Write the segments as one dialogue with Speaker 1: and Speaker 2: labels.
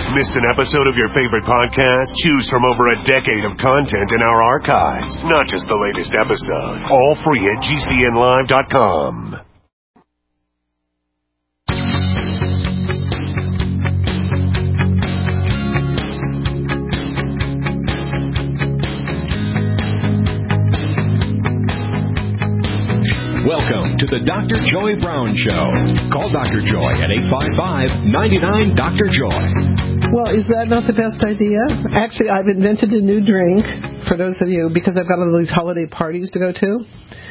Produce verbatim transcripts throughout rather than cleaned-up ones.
Speaker 1: Missed an episode of your favorite podcast? Choose from over a decade of content in our archives, not just the latest episode. All free at G C N live dot com.
Speaker 2: Welcome to the Doctor Joy Brown Show. Call Doctor Joy at eight five five, nine nine, Doctor Joy.
Speaker 3: Well, is that not the best idea? Actually, I've invented a new drink for those of you, because I've got all these holiday parties to go to.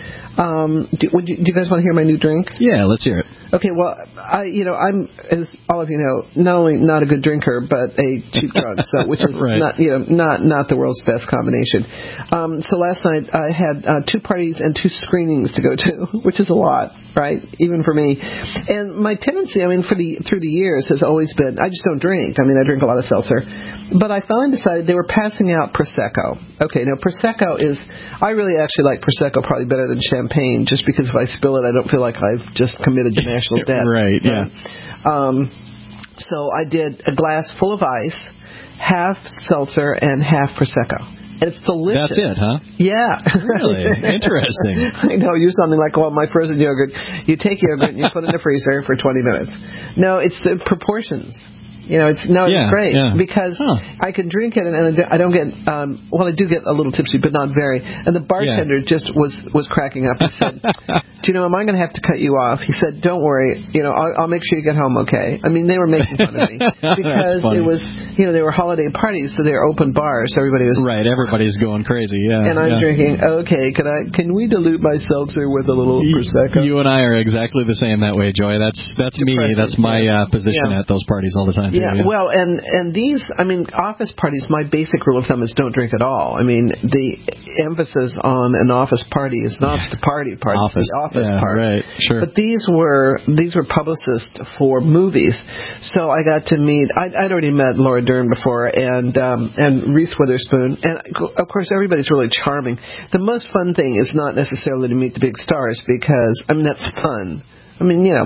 Speaker 3: Um, do, would you, do you guys want to hear my new drink?
Speaker 4: Yeah, let's hear it.
Speaker 3: Okay, well, I, you know, I'm, as all of you know, not only not a good drinker, but a cheap drug, so which is
Speaker 4: right.
Speaker 3: not, you know, not not the world's best combination. Um, so last night I had uh, two parties and two screenings to go to, which is a lot, right? Even for me. And my tendency, I mean, for the through the years has always been, I just don't drink. I mean, I drink a lot of seltzer, but I finally decided they were passing out Prosecco. Okay, now Prosecco is, I really actually like Prosecco probably better than champagne, just because if I spill it, I don't feel like I've just committed to national debt.
Speaker 4: Right, yeah.
Speaker 3: Um, so I did a glass full of ice, half seltzer, and half Prosecco. And it's delicious.
Speaker 4: That's it, huh?
Speaker 3: Yeah.
Speaker 4: Really? Interesting.
Speaker 3: I know. You're something like, well, my frozen yogurt. You take yogurt and you put it in the freezer for twenty minutes. No, it's the proportions. You know, it's no,
Speaker 4: yeah,
Speaker 3: it's great
Speaker 4: yeah.
Speaker 3: because huh. I can drink it and, and I don't get, um, well, I do get a little tipsy, but not very. And the bartender yeah. just was, was cracking up. He said, do you know, am I going to have to cut you off? He said, don't worry, you know, I'll, I'll make sure you get home okay. I mean, they were making fun of me because it was, you know, they were holiday parties, so they were open bars, so everybody was.
Speaker 4: Right, everybody's going crazy, yeah.
Speaker 3: And I'm
Speaker 4: yeah.
Speaker 3: drinking, okay, can I, can we dilute my seltzer with a little Prosecco?
Speaker 4: You and I are exactly the same that way, Joy. That's, that's me. That's my uh, position yeah. at those parties all the time. Too,
Speaker 3: yeah,
Speaker 4: yeah,
Speaker 3: well, and And these, I mean, office parties, my basic rule of thumb is don't drink at all. I mean, the emphasis on an office party is not the party part,
Speaker 4: office.
Speaker 3: it's the office
Speaker 4: yeah,
Speaker 3: part.
Speaker 4: Right, sure.
Speaker 3: But these were these were publicists for movies. So I got to meet, I'd, I'd already met Laura Dern before, and um, and Reese Witherspoon. And, of course, everybody's really charming. The most fun thing is not necessarily to meet the big stars because, I mean, that's fun. I mean, you know,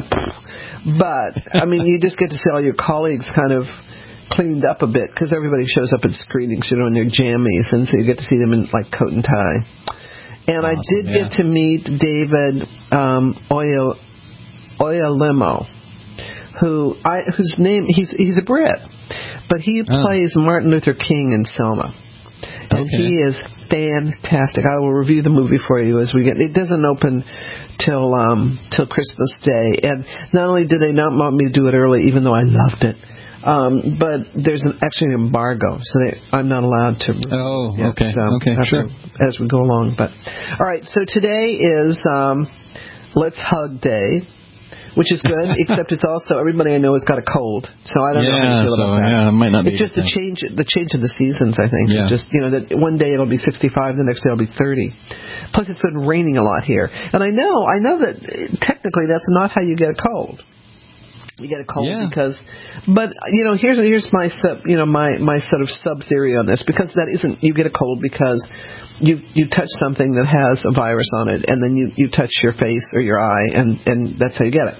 Speaker 3: but, I mean, you just get to see all your colleagues kind of cleaned up a bit because everybody shows up at screenings, you know, in their jammies, and so you get to see them in, like, coat and tie. And awesome, I did yeah. get to meet David um, Oya, Oyalemo, who I, whose name, he's he's a Brit, but he oh. plays Martin Luther King in Selma. And
Speaker 4: okay.
Speaker 3: he is fantastic. I will review the movie for you as we get. It doesn't open till um, till Christmas Day, and not only did they not want me to do it early, even though I loved it, um, but there's an, actually an embargo, so they, I'm not allowed to.
Speaker 4: Oh,
Speaker 3: yet,
Speaker 4: okay,
Speaker 3: so
Speaker 4: okay, sure.
Speaker 3: As we go along, but all right. So today is um, Let's Hug Day, which is good, except it's also, everybody I know has got a cold, so I don't
Speaker 4: yeah,
Speaker 3: know how you feel
Speaker 4: so,
Speaker 3: about that.
Speaker 4: Yeah, it might not be
Speaker 3: it's just the change, the change of the seasons, I think.
Speaker 4: Yeah.
Speaker 3: Just, you know, that one day it'll be sixty-five, the next day it'll be thirty. Plus it's been raining a lot here. And I know, I know that technically that's not how you get a cold. You get a cold
Speaker 4: yeah.
Speaker 3: because, but, you know, here's here's my sub, you know, my, my sort of sub-theory on this, because that isn't, you get a cold because you you touch something that has a virus on it, and then you, you touch your face or your eye, and, and that's how you get it.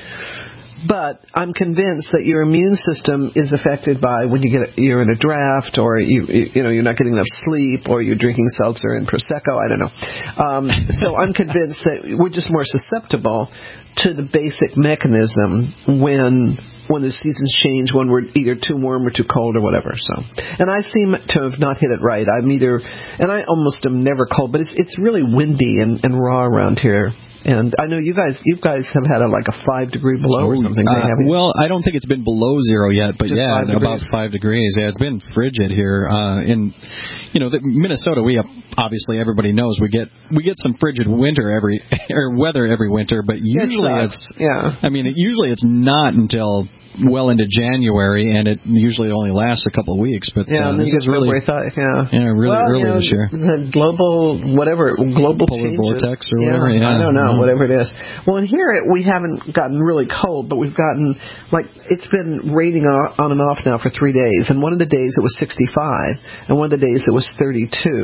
Speaker 3: But I'm convinced that your immune system is affected by when you get you're in a draft, or you you know you're not getting enough sleep, or you're drinking seltzer and Prosecco. I don't know. Um, so I'm convinced that we're just more susceptible to the basic mechanism when when the seasons change, when we're either too warm or too cold or whatever. So, and I seem to have not hit it right. I'm either, and I almost am never cold, but it's it's really windy and, and raw around here. And I know you guys, you guys have had a, like a five degree below or something.
Speaker 4: Uh, well, I don't think it's been below zero yet, but
Speaker 3: Just
Speaker 4: yeah,
Speaker 3: five
Speaker 4: about five degrees. Yeah, it's been frigid here. Uh, in, you know, the, Minnesota, we have, obviously everybody knows we get we get some frigid winter every or weather every winter, but usually
Speaker 3: it
Speaker 4: it's
Speaker 3: yeah.
Speaker 4: I mean, it, usually it's not until well into January, and it usually only lasts a couple of weeks. But
Speaker 3: yeah,
Speaker 4: uh,
Speaker 3: and
Speaker 4: this is really,
Speaker 3: thought, yeah,
Speaker 4: yeah, really
Speaker 3: well,
Speaker 4: early
Speaker 3: you know,
Speaker 4: this year.
Speaker 3: The global whatever global
Speaker 4: polar
Speaker 3: changes.
Speaker 4: vortex or
Speaker 3: yeah,
Speaker 4: whatever. Yeah,
Speaker 3: I don't know,
Speaker 4: yeah.
Speaker 3: whatever it is. Well, in here we haven't gotten really cold, but we've gotten like it's been raining on and off now for three days, and one of the days it was sixty-five, and one of the days it was thirty-two.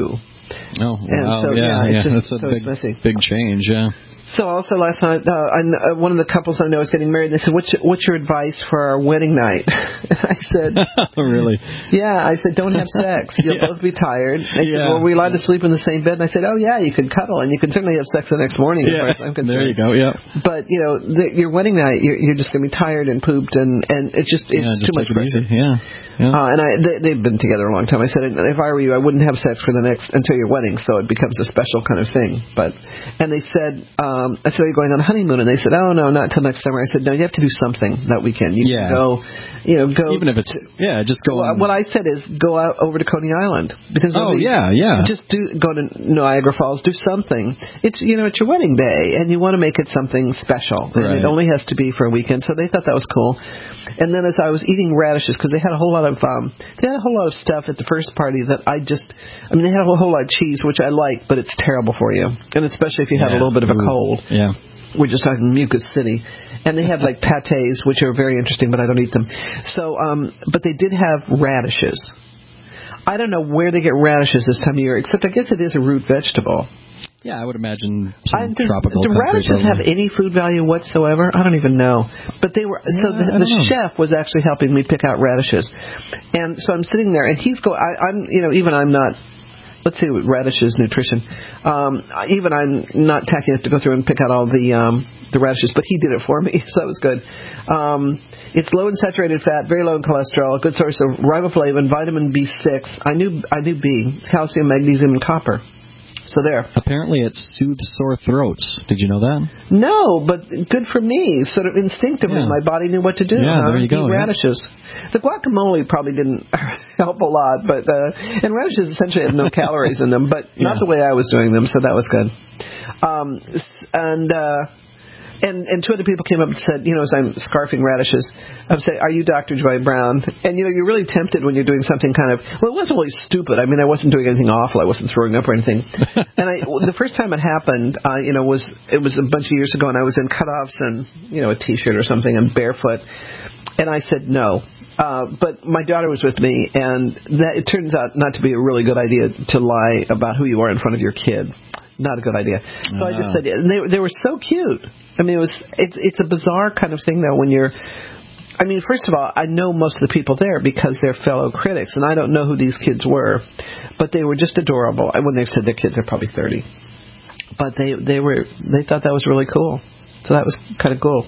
Speaker 4: Oh,
Speaker 3: and
Speaker 4: wow.
Speaker 3: so,
Speaker 4: yeah,
Speaker 3: yeah,
Speaker 4: yeah.
Speaker 3: It's just,
Speaker 4: That's a
Speaker 3: so
Speaker 4: big,
Speaker 3: it's messy.
Speaker 4: big change, yeah.
Speaker 3: So also last night, uh, I, uh, one of the couples I know is getting married, and they said, what's your, what's your advice for our wedding night? And I said...
Speaker 4: Really?
Speaker 3: Yeah, I said, don't have sex. You'll
Speaker 4: Yeah.
Speaker 3: both be tired. They said,
Speaker 4: Yeah.
Speaker 3: well, are we allowed to sleep in the same bed? And I said, oh, yeah, you can cuddle, and you can certainly have sex the next morning, as
Speaker 4: Yeah.
Speaker 3: far as I'm concerned.
Speaker 4: There you go, yeah.
Speaker 3: But, you know, the, your wedding night, you're, you're just going to be tired and pooped, and, and it just, it's
Speaker 4: yeah, just
Speaker 3: too much
Speaker 4: take it
Speaker 3: pressure.
Speaker 4: easy. Yeah. yeah.
Speaker 3: Uh, and I, they, they've been together a long time. I said, if I were you, I wouldn't have sex for the next until your wedding, so it becomes a special kind of thing. But, and they said, um, I said, are you going on a honeymoon? And they said, oh no, not till next summer. I said, no, you have to do something that weekend. You
Speaker 4: Yeah.
Speaker 3: can go, you know, go.
Speaker 4: Even if it's yeah, just go.
Speaker 3: Well,
Speaker 4: on.
Speaker 3: what I said is go out over to Coney Island because
Speaker 4: Oh
Speaker 3: nobody-
Speaker 4: yeah, yeah.
Speaker 3: just do go to Niagara Falls, do something. It's you know it's your wedding day, and you want to make it something special, and
Speaker 4: Right.
Speaker 3: it only has to be for a weekend. So they thought that was cool. And then as I was eating radishes, because they had a whole lot of um, they had a whole lot of stuff at the first party that I just, I mean, they had a whole lot of cheese, which I like, but it's terrible for you, and especially if you have
Speaker 4: Yeah.
Speaker 3: a little bit of a
Speaker 4: Ooh.
Speaker 3: cold.
Speaker 4: Yeah.
Speaker 3: We're just talking Mucus City. And they had like pâtés, which are very interesting, but I don't eat them. So, um, but they did have radishes. I don't know where they get radishes this time of year, except I guess it is a root vegetable.
Speaker 4: Yeah, I would imagine some
Speaker 3: I, do,
Speaker 4: tropical.
Speaker 3: do
Speaker 4: country
Speaker 3: radishes
Speaker 4: probably.
Speaker 3: have any food value whatsoever? I don't even know. But they were so
Speaker 4: Yeah,
Speaker 3: the,
Speaker 4: I
Speaker 3: the
Speaker 4: don't know.
Speaker 3: chef was actually helping me pick out radishes, and so I'm sitting there, and he's going. I'm you know even I'm not. Let's see, radishes nutrition. Um, even I'm not tacky enough to go through and pick out all the um, the radishes, but he did it for me, so that was good. Um, it's low in saturated fat, very low in cholesterol, a good source of riboflavin, vitamin B six. I knew I knew B, calcium, magnesium, and copper. So there.
Speaker 4: Apparently, it soothes sore throats. Did you know that?
Speaker 3: No, but good for me. Sort of instinctively,
Speaker 4: Yeah.
Speaker 3: my body knew what to do.
Speaker 4: Yeah,
Speaker 3: huh?
Speaker 4: there you go,
Speaker 3: Eat
Speaker 4: yeah.
Speaker 3: radishes. The guacamole probably didn't help a lot, but uh, and radishes essentially have no calories in them, but
Speaker 4: Yeah.
Speaker 3: not the way I was doing them, so that was good. Um, s- and. Uh, And, and two other people came up and said, you know, as I'm scarfing radishes, I would say, are you Doctor Joy Brown? And, you know, you're really tempted when you're doing something kind of, well, it wasn't really stupid. I mean, I wasn't doing anything awful. I wasn't throwing up or anything. And I, the first time it happened, uh, you know, was, it was a bunch of years ago, and I was in cutoffs and, you know, a T-shirt or something and barefoot. And I said no. Uh, but my daughter was with me, and that, it turns out not to be a really good idea to lie about who you are in front of your kid. Not a good idea. So I just
Speaker 4: Ah.
Speaker 3: said, and they, they were so cute. I mean, it was it's it's a bizarre kind of thing, though, when you're, I mean, first of all, I know most of the people there because they're fellow critics, and I don't know who these kids were, but they were just adorable. And when they said their kids are probably thirty. But they, they were, they thought that was really cool. So that was kind of cool.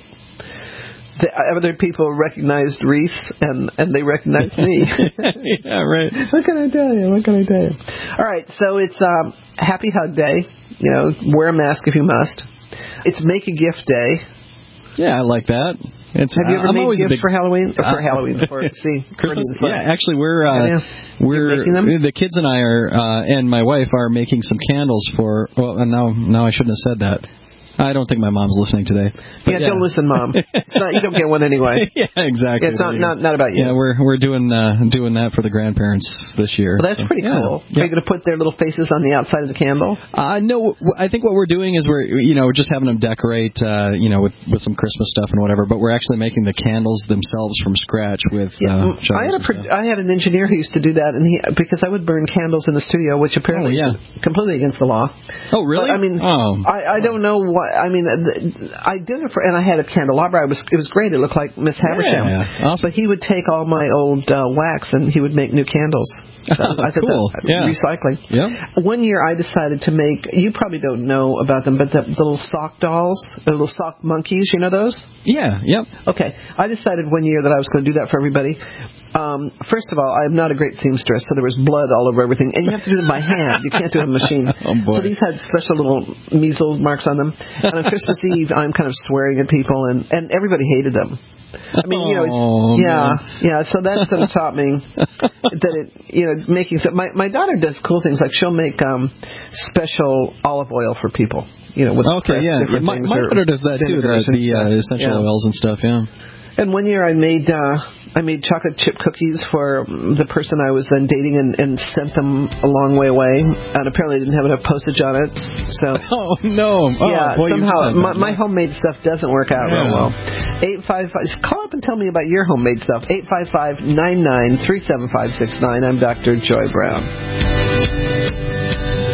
Speaker 3: The other people recognized Reese, and, and they recognized me.
Speaker 4: Yeah, right.
Speaker 3: What can I tell you? What can I tell you? All right, so it's um, Happy Hug Day. You know, wear a mask if you must. It's Make a Gift Day.
Speaker 4: Yeah, I like that. It's,
Speaker 3: Have you ever
Speaker 4: I'm
Speaker 3: made
Speaker 4: always a
Speaker 3: gifts
Speaker 4: big,
Speaker 3: for Halloween? Or for
Speaker 4: Uh,
Speaker 3: Halloween, for see,
Speaker 4: Christmas.
Speaker 3: for-
Speaker 4: Yeah, actually, we're uh,
Speaker 3: Yeah.
Speaker 4: we're
Speaker 3: You're making them?
Speaker 4: the kids and I are uh, and my wife are making some candles for. Well, and now now I shouldn't have said that. I don't think my mom's listening today. But
Speaker 3: Yeah, don't listen, Mom. It's not, you don't get one anyway.
Speaker 4: Yeah, exactly.
Speaker 3: Yeah, it's not,
Speaker 4: There you go.
Speaker 3: not not about you.
Speaker 4: Yeah, we're we're doing uh, doing that for the grandparents this year.
Speaker 3: Well, that's
Speaker 4: So,
Speaker 3: pretty
Speaker 4: yeah.
Speaker 3: cool.
Speaker 4: Yeah.
Speaker 3: Are you going to put their little faces on the outside of the candle?
Speaker 4: Uh, no, w- I think what we're doing is we're, you know, just having them decorate, uh, you know, with, with some Christmas stuff and whatever, but we're actually making the candles themselves from scratch with,
Speaker 3: Yeah,
Speaker 4: uh,
Speaker 3: I
Speaker 4: shutters
Speaker 3: had a
Speaker 4: and
Speaker 3: pro-
Speaker 4: stuff.
Speaker 3: I had an engineer who used to do that, and he because I would burn candles in the studio, which apparently
Speaker 4: Oh, yeah.
Speaker 3: is completely against the law.
Speaker 4: Oh, really?
Speaker 3: But, I mean,
Speaker 4: oh.
Speaker 3: I, I don't know what I mean. th- I did it for, and I had a candelabra. It was it was great. It looked like Miss Haversham.
Speaker 4: Yeah, awesome.
Speaker 3: So he would take all my old uh, wax and he would make new candles. So I thought
Speaker 4: Cool.
Speaker 3: that,
Speaker 4: Yeah.
Speaker 3: Recycling.
Speaker 4: Yep.
Speaker 3: One year I decided to make. You probably don't know about them, but the, the little sock dolls, the little sock monkeys. You know those?
Speaker 4: Yeah, yep.
Speaker 3: Okay. I decided one year that I was going to do that for everybody. Um, first of all, I'm not a great seamstress, so there was blood all over everything. And you have to do them by hand. You can't do it on a machine.
Speaker 4: Oh, boy.
Speaker 3: So these had special little measles marks on them. And on Christmas Eve, I'm kind of swearing at people, and, and everybody hated them. I mean, you know, it's,
Speaker 4: Oh,
Speaker 3: yeah,
Speaker 4: man.
Speaker 3: yeah. So that sort of taught me that it, you know, making. So my my daughter does cool things like she'll make um special olive oil for people. You know, with
Speaker 4: Okay,
Speaker 3: pressed
Speaker 4: yeah.
Speaker 3: different
Speaker 4: My,
Speaker 3: things
Speaker 4: my
Speaker 3: or
Speaker 4: daughter does that too, the,
Speaker 3: vinegars and
Speaker 4: the uh,
Speaker 3: stuff.
Speaker 4: essential
Speaker 3: Yeah.
Speaker 4: oils and stuff, yeah.
Speaker 3: And one year I made uh, I made chocolate chip cookies for the person I was then dating and, and sent them a long way away. And apparently I didn't have enough postage on it. So
Speaker 4: Oh, no. Oh,
Speaker 3: yeah,
Speaker 4: boy, you just
Speaker 3: somehow
Speaker 4: had
Speaker 3: my,
Speaker 4: that,
Speaker 3: my
Speaker 4: yeah.
Speaker 3: homemade stuff doesn't work out real
Speaker 4: Yeah.
Speaker 3: well. eight five five Call up and tell me about your homemade stuff. eight five five, nine nine three seven five six nine. I'm Doctor Joy Brown.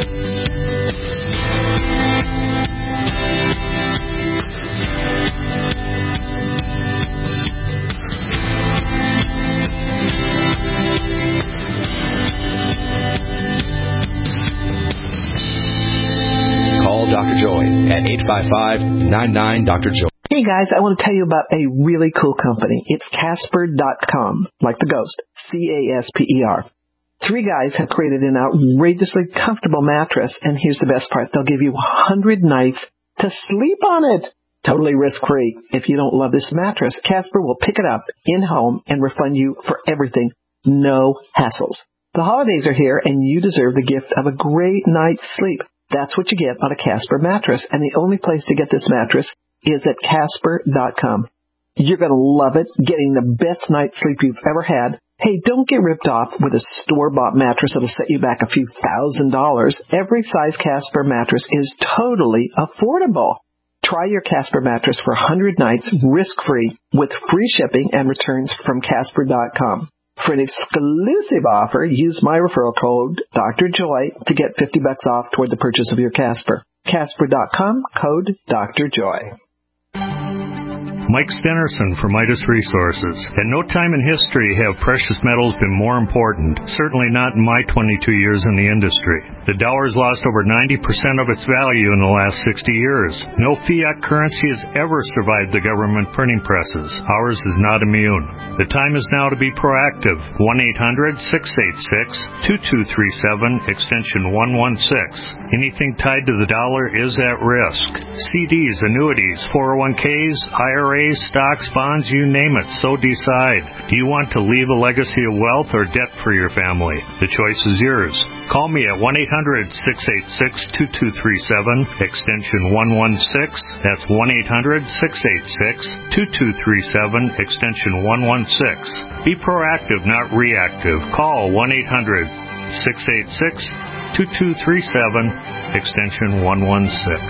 Speaker 2: Joy at eight five five, nine nine, Doctor Joy.
Speaker 3: Hey guys, I want to tell you about a really cool company. It's Casper dot com, like the ghost, C A S P E R. Three guys have created an outrageously comfortable mattress, and here's the best part. They'll give you one hundred nights to sleep on it. Totally risk-free. If you don't love this mattress, Casper will pick it up in-home and refund you for everything. No hassles. The holidays are here, and you deserve the gift of a great night's sleep. That's what you get on a Casper mattress, and the only place to get this mattress is at Casper dot com. You're going to love it, getting the best night's sleep you've ever had. Hey, don't get ripped off with a store-bought mattress that'll set you back a few thousand dollars. Every size Casper mattress is totally affordable. Try your Casper mattress for one hundred nights risk-free with free shipping and returns from Casper dot com. For an exclusive offer, use my referral code, Doctor Joy, to get fifty bucks off toward the purchase of your Casper. Casper dot com, code Doctor Joy.
Speaker 5: Mike Stenerson from Midas Resources. At no time in history have precious metals been more important, certainly not in my twenty-two years in the industry. The dollar has lost over ninety percent of its value in the last sixty years. No fiat currency has ever survived the government printing presses. Ours is not immune. The time is now to be proactive. one eight hundred, six eight six, two two three seven, extension one one six. Anything tied to the dollar is at risk. C Ds, annuities, four oh one k's, I R As, stocks, bonds, you name it, so decide. Do you want to leave a legacy of wealth or debt for your family? The choice is yours. Call me at one eight hundred, six eight six, two two three seven, extension one one six. That's one eight hundred, six eight six, two two three seven, extension one one six. Be proactive, not reactive. Call one eight hundred, six eight six, two two three seven, extension one one six.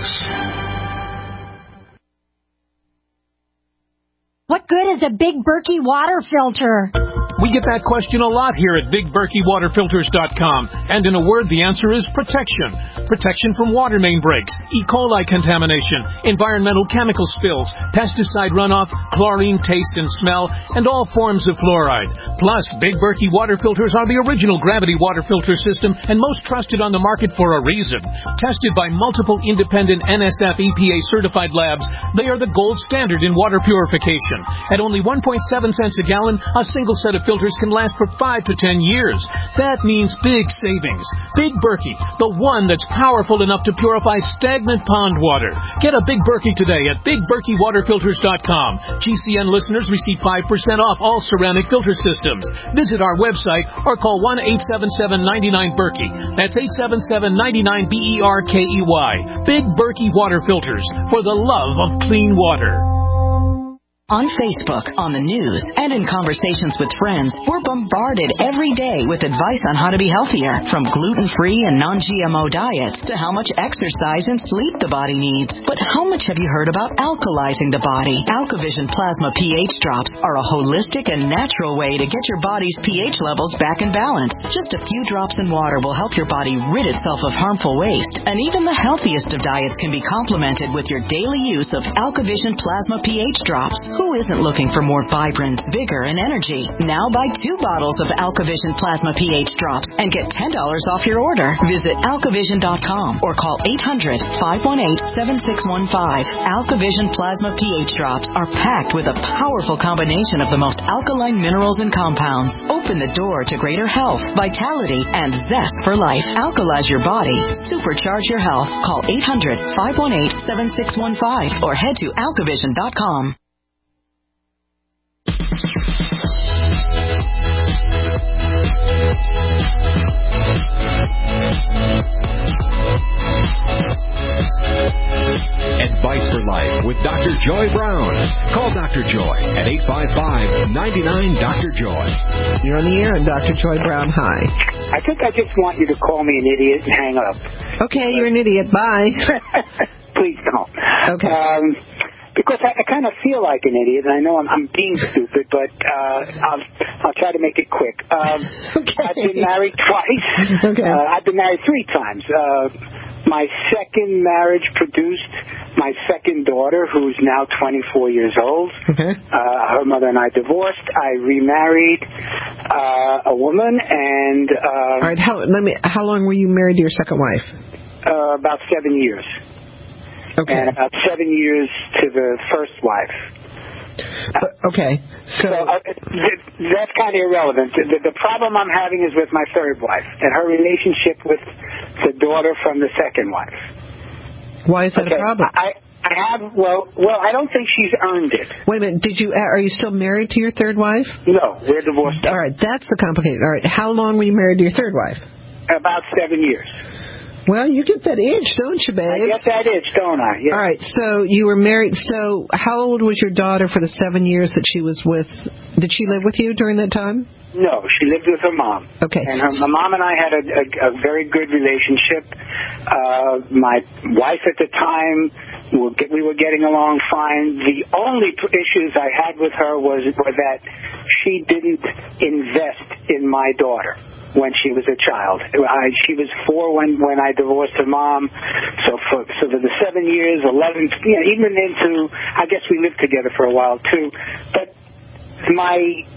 Speaker 6: What good is a Big Berkey water filter?
Speaker 7: We get that question a lot here at Big Berkey Water Filters dot com. And in a word, the answer is protection. Protection from water main breaks, E. coli contamination, environmental chemical spills, pesticide runoff, chlorine taste and smell, and all forms of fluoride. Plus, Big Berkey water filters are the original gravity water filter system and most trusted on the market for a reason. Tested by multiple independent N S F E P A certified labs, they are the gold standard in water purification. At only one point seven cents a gallon, a single set of filters can last for five to ten years. That means big savings. Big Berkey, the one that's powerful enough to purify stagnant pond water. Get a Big Berkey today at Big Berkey Water Filters dot com. G C N listeners receive five percent off all ceramic filter systems. Visit our website or call one eight seven seven, nine nine, Berkey. That's eight seven seven, nine nine, B E R K E Y. Big Berkey Water Filters, for the love of clean water.
Speaker 8: On Facebook, on the news, and in conversations with friends, we're bombarded every day with advice on how to be healthier, from gluten-free and non G M O diets to how much exercise and sleep the body needs. But how much have you heard about alkalizing the body? AlkaVision Plasma pH drops are a holistic and natural way to get your body's pH levels back in balance. Just a few drops in water will help your body rid itself of harmful waste, and even the healthiest of diets can be complemented with your daily use of AlkaVision Plasma pH drops. Who isn't looking for more vibrance, vigor, and energy? Now buy two bottles of AlkaVision Plasma pH drops and get ten dollars off your order. Visit AlkaVision dot com or call eight hundred, five one eight, seven six one five. AlkaVision Plasma pH drops are packed with a powerful combination of the most alkaline minerals and compounds. Open the door to greater health, vitality, and zest for life. Alkalize your body. Supercharge your health. Call eight hundred, five one eight, seven six one five or head to AlkaVision dot com.
Speaker 2: Advice for Life with Doctor Joy Brown. Call Doctor Joy at eight five five, nine nine, Doctor Joy.
Speaker 3: You're on the air, and Doctor Joy Brown, hi.
Speaker 9: I think I just want you to call me an idiot and hang up.
Speaker 3: Okay, you're an idiot. Bye.
Speaker 9: Please don't.
Speaker 3: Okay.
Speaker 9: Um, because I, I kind of feel like an idiot, and I know I'm, I'm being stupid, but uh, I'll, I'll try to make it quick. Um,
Speaker 3: okay.
Speaker 9: I've been married twice.
Speaker 3: Okay.
Speaker 9: Uh, I've been married three times. Uh, my second marriage produced my second daughter, who's now twenty-four years old.
Speaker 3: Okay.
Speaker 9: Uh, her mother and I divorced. I remarried uh, a woman, and uh,
Speaker 3: all right. How let me? How long were you married to your second wife?
Speaker 9: Uh, about seven years.
Speaker 3: Okay.
Speaker 9: and about seven years to the first wife.
Speaker 3: Uh, okay, so,
Speaker 9: so uh, th- that's kind of irrelevant. The, the problem I'm having is with my third wife and her relationship with the daughter from the second wife.
Speaker 3: Why is that
Speaker 9: okay.
Speaker 3: a problem?
Speaker 9: I, I have, well, well, I don't think she's earned it.
Speaker 3: Wait a minute, did you, are you still married to your third wife?
Speaker 9: No, we're divorced.
Speaker 3: All right, that's the complicated. All right, how long were you married to your third wife?
Speaker 9: About seven years.
Speaker 3: Well, you get that itch, don't you, babe?
Speaker 9: I get that itch, don't I? Yeah.
Speaker 3: All right, so you were married. So how old was your daughter for the seven years that she was with? Did she live with you during that time?
Speaker 9: No, she lived with her mom.
Speaker 3: Okay.
Speaker 9: And her, my mom and I had a, a, a very good relationship. Uh, my wife at the time, we were getting along fine. The only issues I had with her was, was that she didn't invest in my daughter when she was a child. I, she was four when, when I divorced her mom. So for so for the seven years, eleven, you know, even into, I guess we lived together for a while too. But my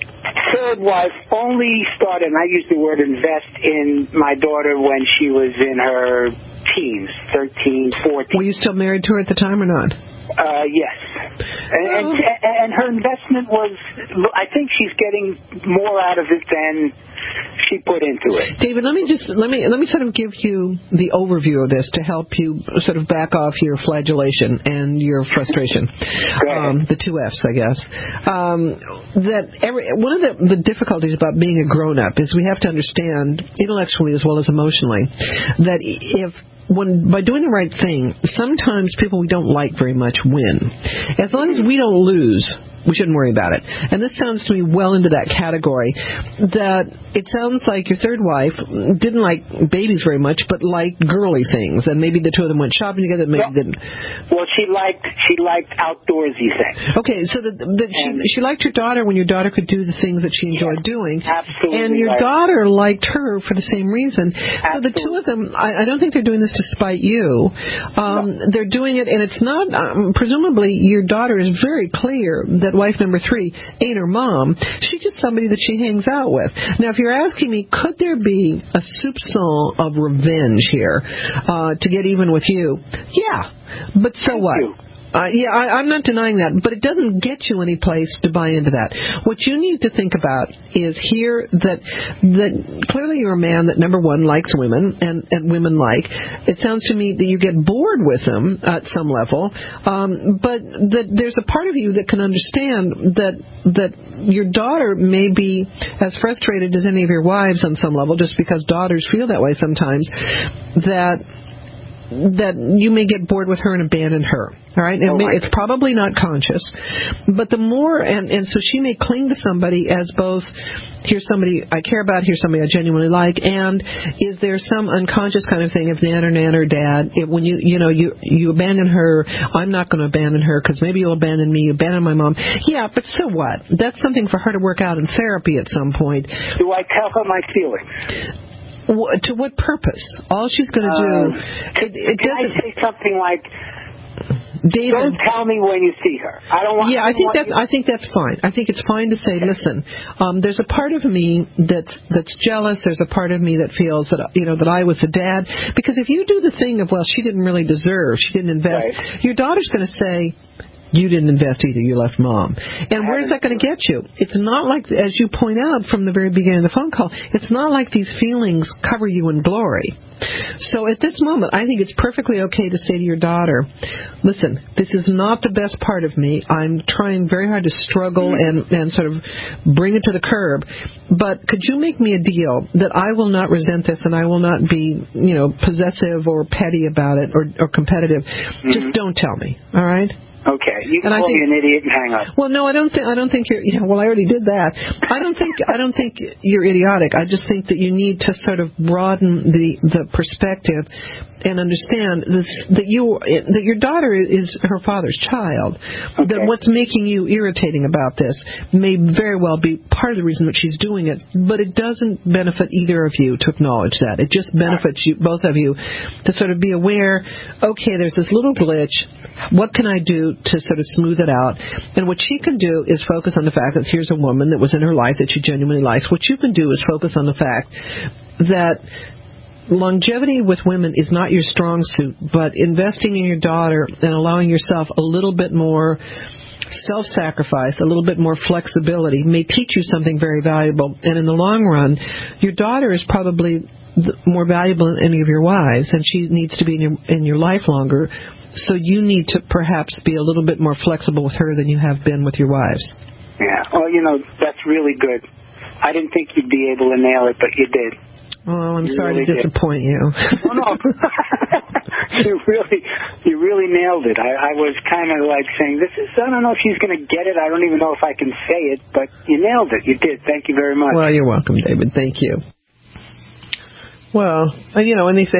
Speaker 9: third wife only started, and I use the word invest in my daughter when she was in her teens, thirteen, fourteen.
Speaker 3: Were you still married to her at the time or not?
Speaker 9: Uh, yes. And, and, and her investment was, I think she's getting more out of it than she put into it.
Speaker 3: David, let me just let me let me sort of give you the overview of this to help you sort of back off your flagellation and your frustration. Um, the two F's, I guess. Um, that every one of the, the difficulties about being a grown-up is we have to understand intellectually as well as emotionally that if when by doing the right thing, sometimes people we don't like very much win. As long as we don't lose, we shouldn't worry about it. And this sounds to me well into that category, that it sounds like your third wife didn't like babies very much, but liked girly things, and maybe the two of them went shopping together, maybe
Speaker 9: well,
Speaker 3: didn't.
Speaker 9: Well, she liked she liked outdoorsy things.
Speaker 3: Okay, so that she she liked your daughter when your daughter could do the things that she enjoyed
Speaker 9: yes,
Speaker 3: doing,
Speaker 9: absolutely
Speaker 3: and your
Speaker 9: right.
Speaker 3: daughter liked her for the same reason.
Speaker 9: Absolutely.
Speaker 3: So the two of them, I, I don't think they're doing this to spite you. Um, no. They're doing it, and it's not. Um, presumably, your daughter is very clear that wife number three ain't her mom. She's just somebody that she hangs out with. Now, if you're asking me, could there be a soupçon of revenge here uh, to get even with you? Yeah, but so
Speaker 9: Thank
Speaker 3: what?
Speaker 9: You.
Speaker 3: Uh, yeah, I, I'm not denying that, but it doesn't get you any place to buy into that. What you need to think about is here that that clearly you're a man that, number one, likes women, and, and women like. It sounds to me that you get bored with them at some level, um, but that there's a part of you that can understand that that your daughter may be as frustrated as any of your wives on some level, just because daughters feel that way sometimes, that that you may get bored with her and abandon her. All right? It
Speaker 9: oh
Speaker 3: may, it's probably not conscious. But the more, and, and so she may cling to somebody as both, here's somebody I care about, here's somebody I genuinely like, and is there some unconscious kind of thing of nan or nan or dad, if when you, you know, you, you abandon her, I'm not going to abandon her because maybe you'll abandon me, you abandon my mom. Yeah, but so what? That's something for her to work out in therapy at some point.
Speaker 9: Do I tell her my feelings?
Speaker 3: To what purpose? All she's going to do...
Speaker 9: Uh,
Speaker 3: it, it
Speaker 9: can
Speaker 3: doesn't,
Speaker 9: I say something like,
Speaker 3: David,
Speaker 9: don't tell me when you see her. I don't want.
Speaker 3: Yeah, I think that's. I think that's fine. I think it's fine to say, listen, um, there's a part of me that's that's jealous. There's a part of me that feels that you know that I was the dad. Because if you do the thing of, well, she didn't really deserve, she didn't invest, right. Your daughter's going to say, you didn't invest either. You left mom. And where's that going to get you? It's not like, as you point out from the very beginning of the phone call, it's not like these feelings cover you in glory. So at this moment, I think it's perfectly okay to say to your daughter, listen, this is not the best part of me. I'm trying very hard to struggle and, and sort of bring it to the curb. But could you make me a deal that I will not resent this and I will not be, you know, possessive or petty about it or, or competitive? Mm-hmm. Just don't tell me. All right?
Speaker 9: Okay, you can
Speaker 3: and
Speaker 9: call
Speaker 3: think,
Speaker 9: me an idiot and hang up.
Speaker 3: Well, no, I don't think I don't think you're. Yeah, well, I already did that. I don't think I don't think you're idiotic. I just think that you need to sort of broaden the the perspective and understand this, that you that your daughter is her father's child. Okay. That what's making you irritating about this may very well be part of the reason that she's doing it, but it doesn't benefit either of you to acknowledge that. It just benefits you, both of you, to sort of be aware. Okay, there's this little glitch. What can I do to sort of smooth it out? And what she can do is focus on the fact that here's a woman that was in her life that she genuinely likes. What you can do is focus on the fact that longevity with women is not your strong suit, but investing in your daughter and allowing yourself a little bit more self-sacrifice, a little bit more flexibility may teach you something very valuable. And in the long run, your daughter is probably more valuable than any of your wives, and she needs to be in your, in your life longer. So you need to perhaps be a little bit more flexible with her than you have been with your wives.
Speaker 9: Yeah. Well, you know, that's really good. I didn't think you'd be able to nail it, but you did.
Speaker 3: Oh, I'm
Speaker 9: you
Speaker 3: sorry
Speaker 9: really
Speaker 3: to disappoint
Speaker 9: did.
Speaker 3: you.
Speaker 9: Oh, no. you really, you really nailed it. I, I was kind of like saying, "This is." I don't know if she's going to get it. I don't even know if I can say it, but you nailed it. You did. Thank you very much.
Speaker 3: Well, you're welcome, David. Thank you. Well, you know, anything.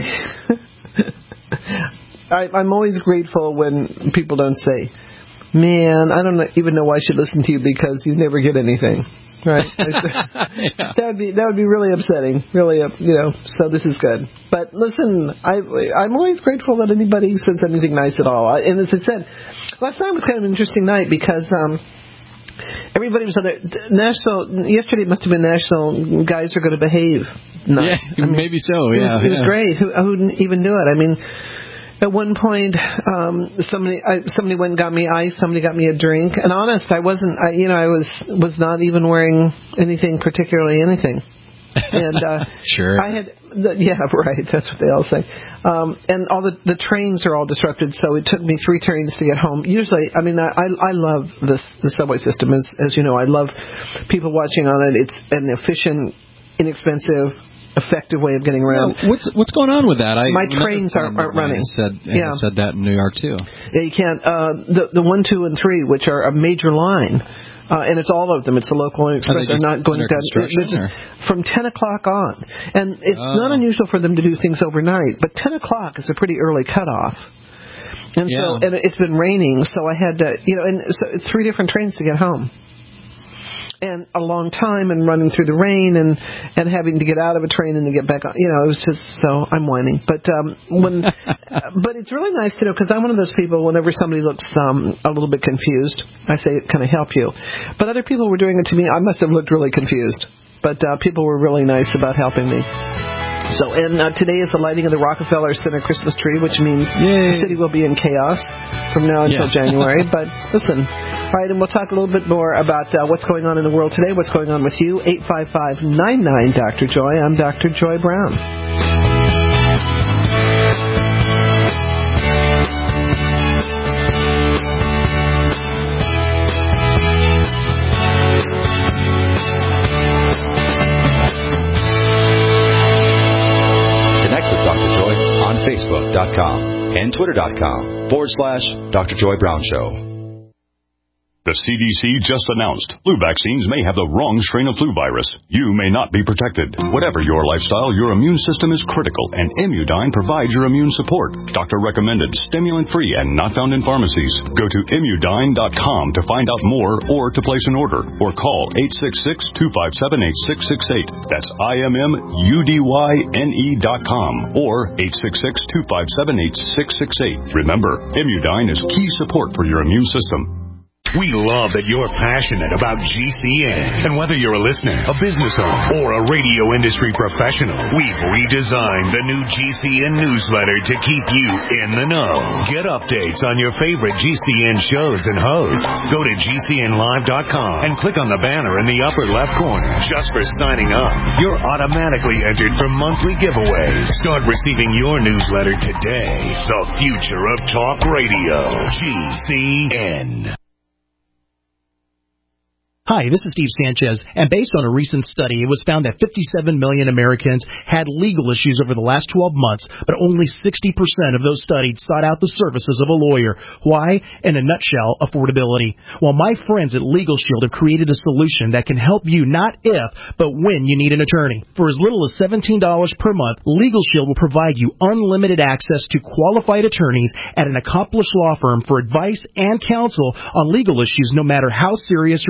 Speaker 3: I, I'm always grateful when people don't say, "Man, I don't even know why I should listen to you because you never get anything." Right? yeah. That would be that would be really upsetting. Really, uh, you know. So this is good. But listen, I I'm always grateful that anybody says anything nice at all. I, and as I said, last night was kind of an interesting night because um, everybody was on there. National yesterday must have been National Guys Are Going to Behave night.
Speaker 4: Yeah, I mean, maybe so. Yeah,
Speaker 3: it was, it was
Speaker 4: yeah.
Speaker 3: great. Who, who didn't even do it? I mean. At one point, um, somebody I, somebody went and got me ice. Somebody got me a drink. And honest, I wasn't. I, you know, I was was not even wearing anything particularly anything. And uh,
Speaker 4: sure,
Speaker 3: I had. The, yeah, right. That's what they all say. Um, and all the the trains are all disrupted. So it took me three trains to get home. Usually, I mean, I I love this the subway system. As as you know, I love people watching on it. It's an efficient, inexpensive, effective way of getting around.
Speaker 4: Yeah, what's what's going on with that? I,
Speaker 3: My trains aren't, aren't running.
Speaker 4: Said, yeah. said that in New York too.
Speaker 3: Yeah, you can't. Uh, the the one, two, and three, which are a major line, uh, and it's all of them. It's the local express.
Speaker 4: Are they
Speaker 3: They're not going
Speaker 4: under
Speaker 3: down
Speaker 4: construction,
Speaker 3: from ten o'clock on, and it's
Speaker 4: oh.
Speaker 3: not unusual for them to do things overnight. But ten o'clock is a pretty early cutoff. And
Speaker 4: yeah.
Speaker 3: so, and it's been raining, so I had to, you know, and so three different trains to get home. And a long time and running through the rain and, and having to get out of a train and to get back on. You know, it was just so I'm whining. But um, when, but it's really nice to know because I'm one of those people. Whenever somebody looks um, a little bit confused, I say, "Can I help you?" But other people were doing it to me. I must have looked really confused. But uh, people were really nice about helping me. So, and uh, today is the lighting of the Rockefeller Center Christmas tree, which means Yay. the city will be in chaos from now until yeah. January. But listen, all right, and we'll talk a little bit more about uh, what's going on in the world today, what's going on with you. eight five five, nine nine, Doctor Joy. I'm Doctor Joy Brown.
Speaker 10: Facebook.com and Twitter.com forward slash Doctor Joy Brown Show.
Speaker 11: The C D C just announced flu vaccines may have the wrong strain of flu virus. You may not be protected. Whatever your lifestyle, your immune system is critical, and Immudyne provides your immune support. Doctor recommended, stimulant-free, and not found in pharmacies. Go to Immudyne dot com to find out more or to place an order, or call eight six six, two five seven, eight six six eight. That's I M M U D Y N E dot com or eight six six, two five seven, eight six six eight. Remember, Immudyne is key support for your immune system.
Speaker 1: We love that you're passionate about G C N. And whether you're a listener, a business owner, or a radio industry professional, we've redesigned the new G C N newsletter to keep you in the know. Get updates on your favorite G C N shows and hosts. Go to G C N live dot com and click on the banner in the upper left corner. Just for signing up, you're automatically entered for monthly giveaways. Start receiving your newsletter today. The future of talk radio. G C N.
Speaker 12: Hi, this is Steve Sanchez, and based on a recent study, it was found that fifty-seven million Americans had legal issues over the last twelve months, but only sixty percent of those studied sought out the services of a lawyer. Why? In a nutshell, affordability. Well, my friends at Legal Shield have created a solution that can help you not if, but when you need an attorney. For as little as seventeen dollars per month, Legal Shield will provide you unlimited access to qualified attorneys at an accomplished law firm for advice and counsel on legal issues, no matter how serious or trivial.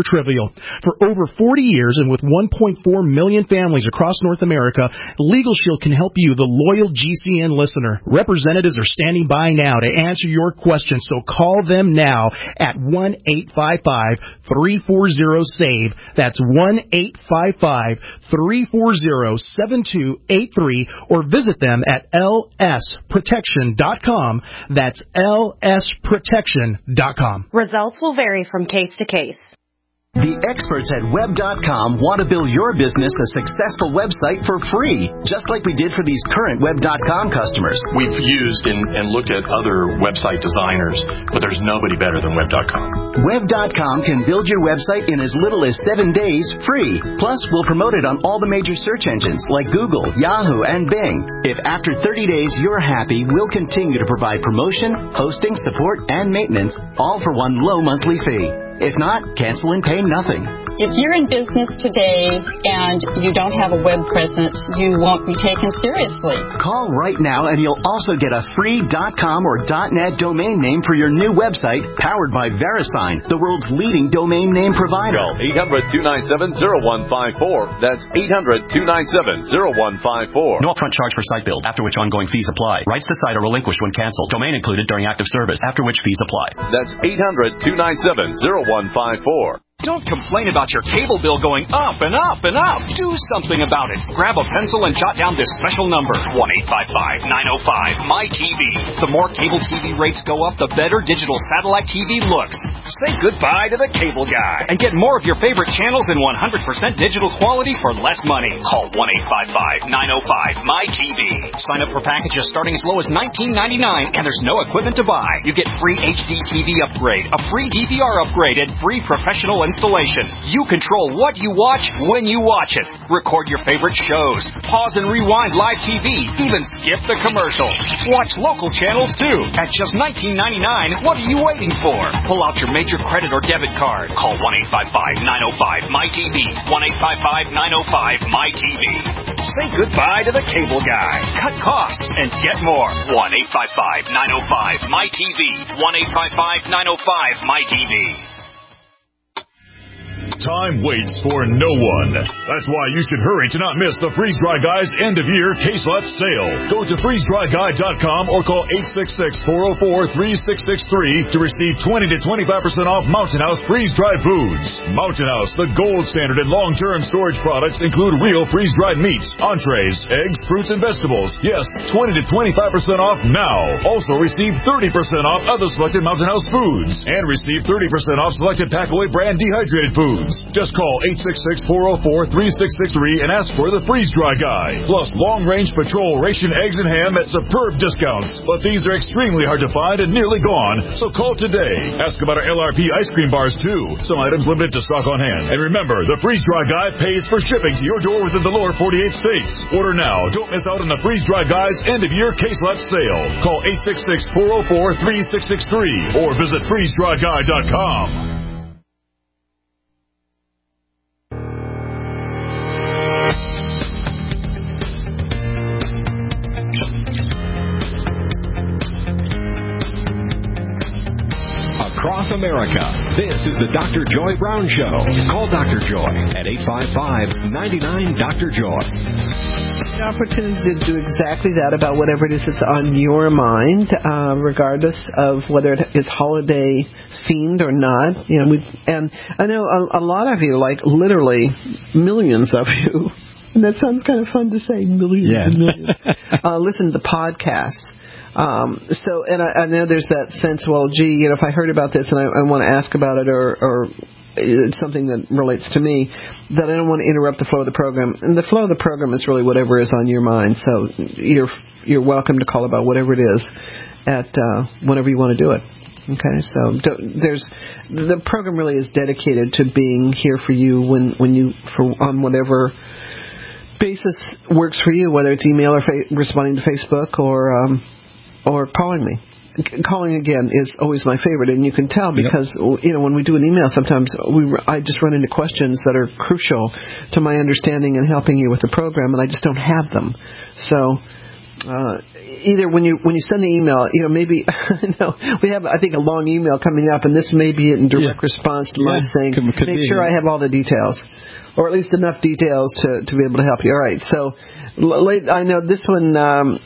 Speaker 12: Shield. For over forty years and with one point four million families across North America, Legal Shield can help you, the loyal G C N listener. Representatives are standing by now to answer your questions, so call them now at one eight five five, three four zero, S A V E. That's one eight five five, three four zero, seven two eight three, or visit them at L S protection dot com. That's L S protection dot com.
Speaker 13: Results will vary from case to case.
Speaker 14: The experts at web dot com want to build your business a successful website for free, just like we did for these current web dot com customers.
Speaker 15: We've used and, and looked at other website designers, but there's nobody better than web dot com.
Speaker 14: web dot com can build your website in as little as seven days free. Plus, we'll promote it on all the major search engines like Google, Yahoo, and Bing. If after thirty days you're happy, we'll continue to provide promotion, hosting, support, and maintenance, all for one low monthly fee. If not, cancel and pay nothing.
Speaker 16: If you're in business today and you don't have a web presence, you won't be taken seriously.
Speaker 14: Call right now and you'll also get a free .com or .net domain name for your new website, powered by VeriSign, the world's leading domain name provider.
Speaker 17: Call eight hundred, two nine seven, zero one five four. That's eight hundred, two nine seven, zero one five four.
Speaker 18: No upfront charge for site build, after which ongoing fees apply. Rights to site are relinquished when canceled. Domain included during active service, after which fees apply.
Speaker 17: That's eight hundred, two nine seven, zero one five four.
Speaker 19: Don't complain about your cable bill going up and up and up. Do something about it. Grab a pencil and jot down this special number, one eight five five, nine oh five, M Y T V. The more cable T V rates go up, the better digital satellite T V looks. Say goodbye to the cable guy and get more of your favorite channels in one hundred percent digital quality for less money. Call one eight five five, nine oh five, M Y T V. Sign up for packages starting as low as nineteen ninety-nine, and there's no equipment to buy. You get free H D T V upgrade, a free D V R upgrade, and free professional installation. You control what you watch when you watch it. Record your favorite shows. Pause and rewind live T V. Even skip the commercials. Watch local channels too. At just nineteen ninety-nine, what are you waiting for? Pull out your major credit or debit card. Call one eight five five, nine oh five, M Y T V. one eight five five, nine oh five, M Y T V. Say goodbye to the cable guy. Cut costs and get more. one eight five five, nine oh five, M Y T V. one eight five five, nine oh five, M Y T V.
Speaker 20: Time waits for no one. That's why you should hurry to not miss the Freeze Dry Guy's end-of-year case lot sale. Go to freeze dry guy dot com or call eight six six, four oh four, three six six three to receive twenty to twenty-five percent off Mountain House freeze-dried foods. Mountain House, the gold standard in long-term storage products, include real freeze-dried meats, entrees, eggs, fruits, and vegetables. Yes, twenty to twenty-five percent off now. Also receive thirty percent off other selected Mountain House foods and receive thirty percent off selected Packaway brand dehydrated foods. Just call eight six six, four oh four, three six six three and ask for the Freeze Dry Guy. Plus long-range patrol ration eggs and ham at superb discounts. But these are extremely hard to find and nearly gone, so call today. Ask about our L R P ice cream bars, too. Some items limited to stock on hand. And remember, the Freeze Dry Guy pays for shipping to your door within the lower forty-eight states. Order now. Don't miss out on the Freeze Dry Guy's end-of-year case lot sale. Call eight six six, four oh four, three six six three or visit freeze dry guy dot com.
Speaker 2: Across America, this is the Doctor Joy Brown Show. Call Doctor Joy at eight five five, nine nine, Doctor Joy.
Speaker 3: The opportunity to do exactly that about whatever it is that's on your mind, uh, regardless of whether it is holiday themed or not. You know, we and I know a, a lot of you, like literally millions of you, and that sounds kind of fun to say, millions
Speaker 4: yeah.
Speaker 3: and millions, uh, listen to the podcast. Um, so, and I, I know there's that sense, well, gee, you know, if I heard about this and I, I want to ask about it, or, or it's something that relates to me, that I don't want to interrupt the flow of the program. And the flow of the program is really whatever is on your mind. So you're you're welcome to call about whatever it is at uh, whenever you want to do it. Okay, so don't, there's the program really is dedicated to being here for you when when you for on whatever basis works for you, whether it's email or fa- responding to Facebook or um, or calling me. Calling again is always my favorite, and you can tell because yep. you know when we do an email, sometimes we I just run into questions that are crucial to my understanding and helping you with the program, and I just don't have them. So uh, either when you when you send the email, you know, maybe no, we have I think a long email coming up, and this may be in direct yeah. response to yeah. my saying, could, could make be. sure I have all the details, or at least enough details to to be able to help you. All right, so. Late, I know this one, um,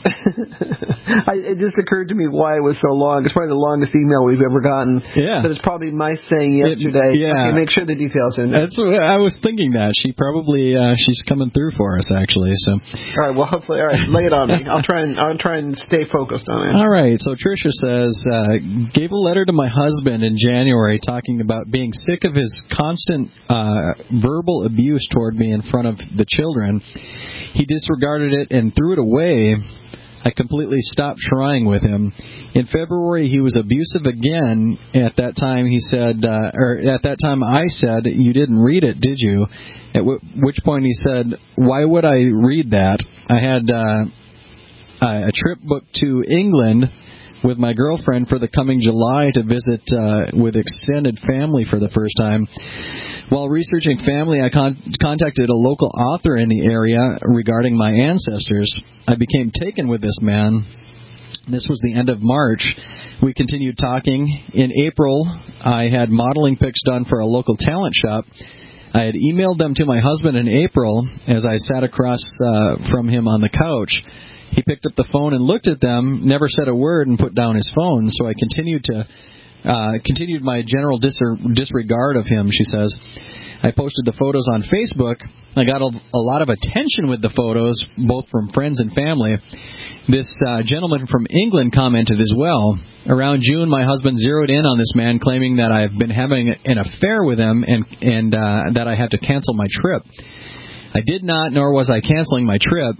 Speaker 3: I, it just occurred to me why it was so long. It's probably the longest email we've ever gotten.
Speaker 4: Yeah.
Speaker 3: But it's probably my saying yesterday.
Speaker 4: It, yeah.
Speaker 3: Okay, make sure the details are in there.
Speaker 4: That's what I was thinking that. She probably, uh, she's coming through for us, actually. So.
Speaker 3: All right, well, hopefully, all right, lay it on me. I'll try and, I'll try and stay focused on it.
Speaker 4: All right, so Tricia says, uh, gave a letter to my husband in January talking about being sick of his constant uh, verbal abuse toward me in front of the children. He disregarded it and threw it away. I completely stopped trying with him. In February, he was abusive again. At that time, he said, uh, or at that time, I said, "You didn't read it, did you?" At w- which point he said, "Why would I read that? I had uh, a trip booked to England with my girlfriend for the coming July to visit uh, with extended family for the first time." While researching family, I con- contacted a local author in the area regarding my ancestors. I became taken with this man. This was the end of March. We continued talking. In April, I had modeling pics done for a local talent shop. I had emailed them to my husband in April as I sat across uh, from him on the couch. He picked up the phone and looked at them, never said a word, and put down his phone. So I continued to uh, continued my general dis- disregard of him, she says. I posted the photos on Facebook. I got a, a lot of attention with the photos, both from friends and family. This uh, gentleman from England commented as well. Around June, my husband zeroed in on this man, claiming that I've been having an affair with him and, and uh, that I had to cancel my trip. I did not, nor was I canceling my trip.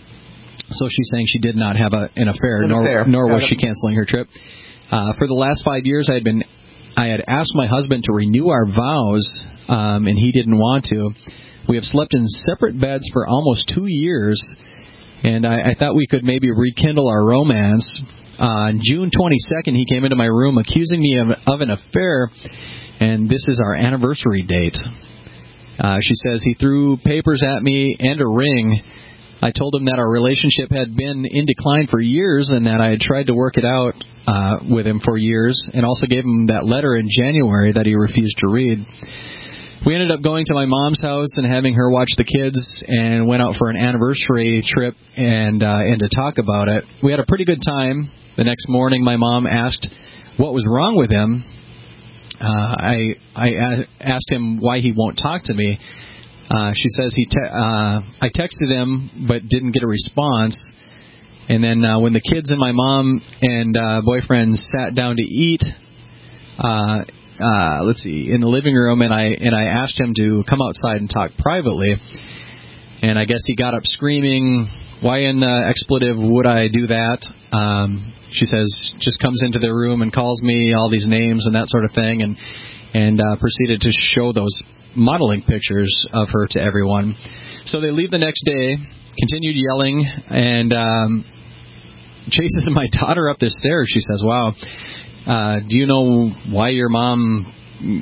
Speaker 4: So she's saying she did not have a, an affair, an nor, affair. nor was she canceling her trip. Uh, for the last five years, I had been, I had asked my husband to renew our vows, um, and he didn't want to. We have slept in separate beds for almost two years, and I, I thought we could maybe rekindle our romance. Uh, on June twenty-second, he came into my room accusing me of, of an affair, and this is our anniversary date. Uh, she says he threw papers at me and a ring. I told him that our relationship had been in decline for years and that I had tried to work it out uh, with him for years, and also gave him that letter in January that he refused to read. We ended up going to my mom's house and having her watch the kids, and went out for an anniversary trip and uh, and to talk about it. We had a pretty good time. The next morning, my mom asked what was wrong with him. Uh, I I asked him why he won't talk to me. Uh, she says he te- uh, I texted him but didn't get a response. And then uh, when the kids and my mom and uh, boyfriend sat down to eat, uh, uh, let's see, in the living room, and I and I asked him to come outside and talk privately. And I guess he got up screaming, "Why in the expletive would I do that?" Um, she says just comes into the room and calls me all these names and that sort of thing, and and uh, proceeded to show those modeling pictures of her to everyone. So they leave the next day, continued yelling, and um, chases my daughter up the stairs. She says, "Wow, uh, do you know why your mom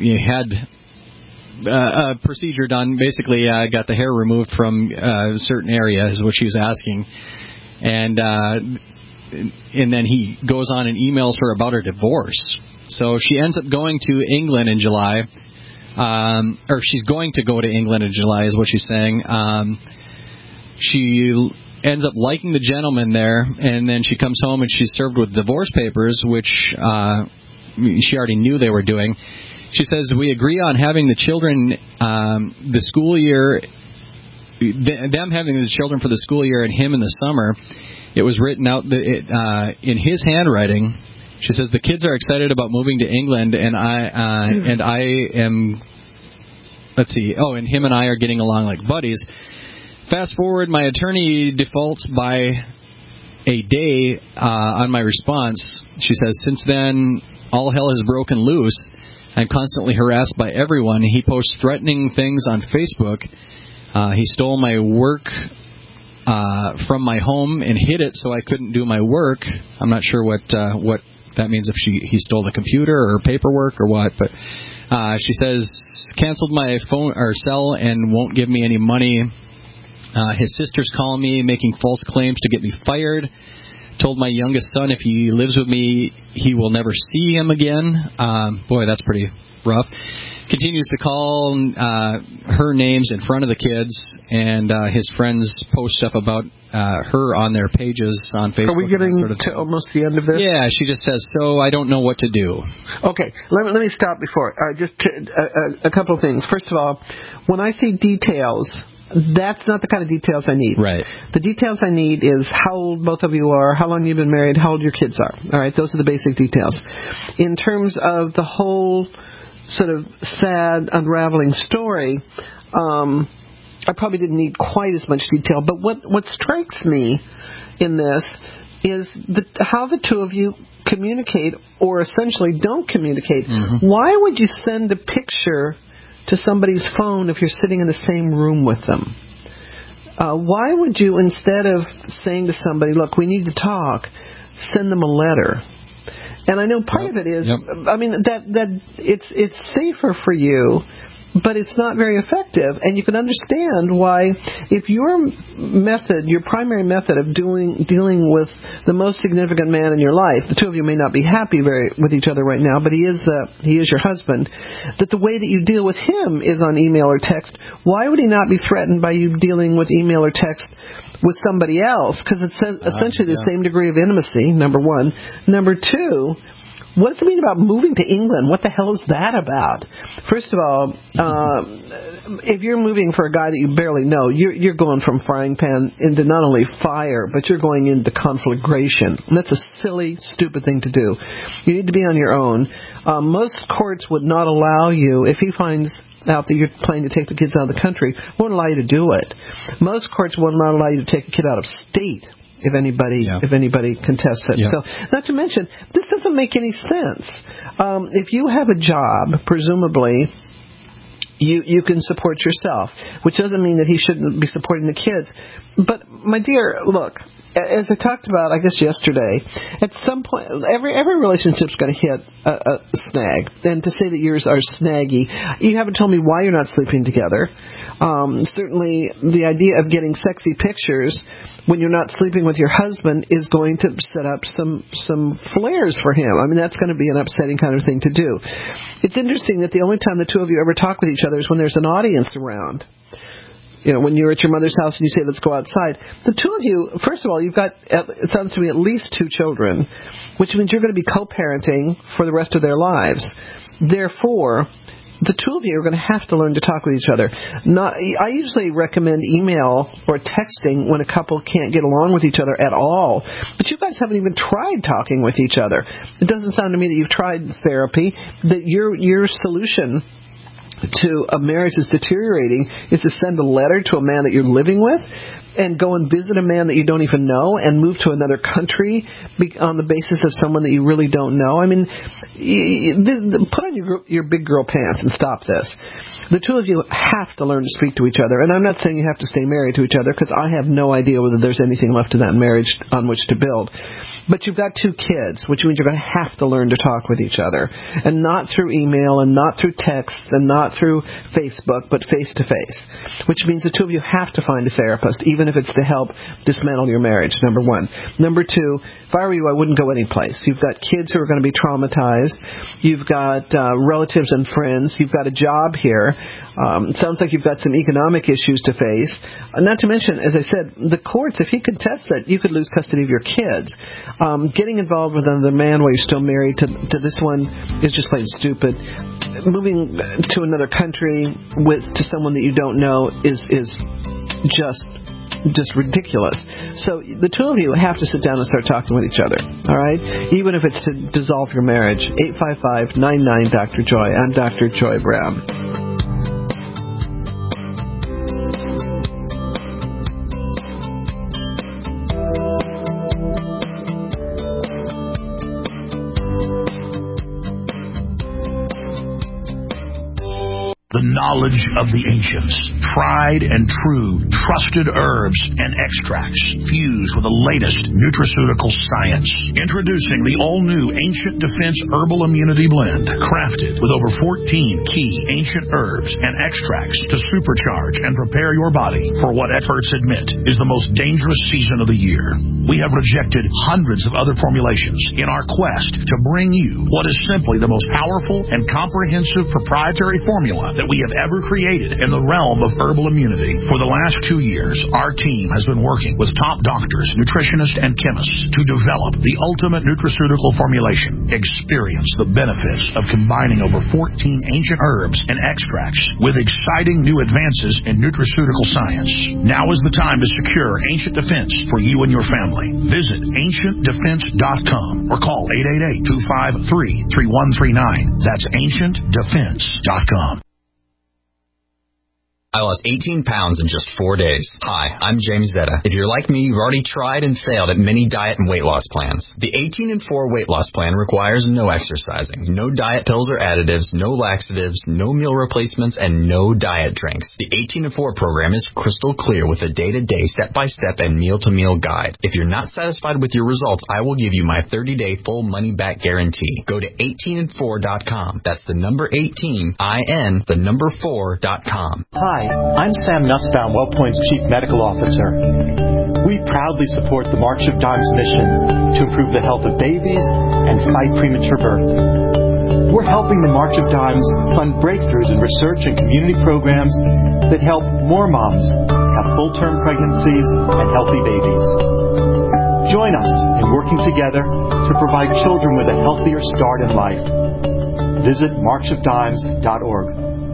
Speaker 4: had uh, a procedure done? Basically, uh, got the hair removed from uh, certain area," is what she was asking. And uh, and then he goes on and emails her about her divorce. So she ends up going to England in July. Um, or she's going to go to England in July is what she's saying. Um, she ends up liking the gentleman there, and then she comes home and she's served with divorce papers, which uh, she already knew they were doing. She says, we agree on having the children, um, the school year, th- them having the children for the school year and him in the summer. It was written out the, it, uh, in his handwriting. She says the kids are excited about moving to England, and I uh, and I am. Let's see. Oh, and him and I are getting along like buddies. Fast forward, my attorney defaults by a day uh, on my response. She says, since then, all hell has broken loose. I'm constantly harassed by everyone. He posts threatening things on Facebook. Uh, he stole my work uh, from my home and hid it so I couldn't do my work. I'm not sure what uh, what. That means if she he stole the computer or paperwork or what. But uh, she says, canceled my phone or cell and won't give me any money. Uh, his sister's calling me, making false claims to get me fired. Told my youngest son if he lives with me, he will never see him again. Um, boy, that's pretty rough. Continues to call uh, her names in front of the kids, and uh, his friends post stuff about uh, her on their pages on Facebook.
Speaker 3: Are we getting
Speaker 4: sort of
Speaker 3: to almost the end of this?
Speaker 4: Yeah, she just says, so I don't know what to do.
Speaker 3: Okay, let me, let me stop before. Uh, just to, uh, a, a couple of things. First of all, when I see details, that's not the kind of details I need.
Speaker 4: Right.
Speaker 3: The details I need is how old both of you are, how long you've been married, how old your kids are. All right, those are the basic details. In terms of the whole sort of sad, unraveling story, um, I probably didn't need quite as much detail. But what, what strikes me in this is the, how the two of you communicate, or essentially don't communicate. Mm-hmm. Why would you send a picture to somebody's phone if you're sitting in the same room with them? Uh, why would you, instead of saying to somebody, look, we need to talk, send them a letter? And I know part yep. of it is, yep. I mean, that that it's it's safer for you, but it's not very effective. And you can understand why, if your method, your primary method of doing dealing with the most significant man in your life, the two of you may not be happy very with each other right now, but he is the he is your husband, that the way that you deal with him is on email or text. Why would he not be threatened by you dealing with email or text with somebody else? Because it's essentially uh, yeah. the same degree of intimacy, number one. Number two, what does it mean about moving to England? What the hell is that about? First of all, uh, if you're moving for a guy that you barely know, you're, you're going from frying pan into not only fire, but you're going into conflagration. And that's a silly, stupid thing to do. You need to be on your own. Uh, most courts would not allow you, if he finds out that you're planning to take the kids out of the country, won't allow you to do it. Most courts will not allow you to take a kid out of state if anybody yeah. if anybody contests it. Yeah. So, not to mention, this doesn't make any sense. Um, if you have a job, presumably, you you can support yourself, which doesn't mean that he shouldn't be supporting the kids. But, my dear, look, as I talked about, I guess yesterday, at some point, every every relationship's going to hit a, a snag. And to say that yours are snaggy, you haven't told me why you're not sleeping together. Um, certainly, the idea of getting sexy pictures when you're not sleeping with your husband is going to set up some some flares for him. I mean, that's going to be an upsetting kind of thing to do. It's interesting that the only time the two of you ever talk with each other is when there's an audience around. You know, when you're at your mother's house and you say, let's go outside. The two of you, first of all, you've got, it sounds to me, at least two children, which means you're going to be co-parenting for the rest of their lives. Therefore, the two of you are going to have to learn to talk with each other. Not, I usually recommend email or texting when a couple can't get along with each other at all. But you guys haven't even tried talking with each other. It doesn't sound to me that you've tried therapy, that your your solution to a marriage that's deteriorating is to send a letter to a man that you're living with and go and visit a man that you don't even know and move to another country on the basis of someone that you really don't know. I mean, put on your your big girl pants and stop this. The two of you have to learn to speak to each other. And I'm not saying you have to stay married to each other, because I have no idea whether there's anything left of that marriage on which to build. But you've got two kids, which means you're going to have to learn to talk with each other. And not through email, and not through text, and not through Facebook, but face-to-face. Which means the two of you have to find a therapist, even if it's to help dismantle your marriage, number one. Number two, if I were you, I wouldn't go anyplace. You've got kids who are going to be traumatized. You've got uh, relatives and friends. You've got a job here. Um, it sounds like you've got some economic issues to face. Uh, not to mention, as I said, the courts, if he contests it, you could lose custody of your kids. Um, getting involved with another man while you're still married to, to this one is just plain stupid. Moving to another country with to someone that you don't know is is just just ridiculous. So the two of you have to sit down and start talking with each other, all right? Even if it's to dissolve your marriage. eight five five, nine nine, Doctor Joy. I'm Doctor Joy Brown.
Speaker 21: The knowledge of the ancients, tried and true, trusted herbs and extracts fused with the latest nutraceutical science. Introducing the all-new Ancient Defense Herbal Immunity Blend, crafted with over fourteen key ancient herbs and extracts to supercharge and prepare your body for what experts admit is the most dangerous season of the year. We have rejected hundreds of other formulations in our quest to bring you what is simply the most powerful and comprehensive proprietary formula that we have ever created in the realm of herbal immunity. For the last two years, our team has been working with top doctors, nutritionists, and chemists to develop the ultimate nutraceutical formulation. Experience the benefits of combining over fourteen ancient herbs and extracts with exciting new advances in nutraceutical science. Now is the time to secure Ancient Defense for you and your family. Visit ancient defense dot com or call eight eight eight, two five three, three one three nine. That's ancient defense dot com.
Speaker 22: I lost eighteen pounds in just four days. Hi, I'm James Zetta. If you're like me, you've already tried and failed at many diet and weight loss plans. The eighteen and four weight loss plan requires no exercising, no diet pills or additives, no laxatives, no meal replacements, and no diet drinks. The eighteen and four program is crystal clear with a day-to-day, step-by-step, and meal-to-meal guide. If you're not satisfied with your results, I will give you my thirty-day full money-back guarantee. Go to eighteen and four dot com. That's the number eighteen, I N, the number four dot com.
Speaker 23: Hi, I'm Sam Nussbaum, WellPoint's Chief Medical Officer. We proudly support the March of Dimes mission to improve the health of babies and fight premature birth. We're helping the March of Dimes fund breakthroughs in research and community programs that help more moms have full-term pregnancies and healthy babies. Join us in working together to provide children with a healthier start in life. Visit march of dimes dot org.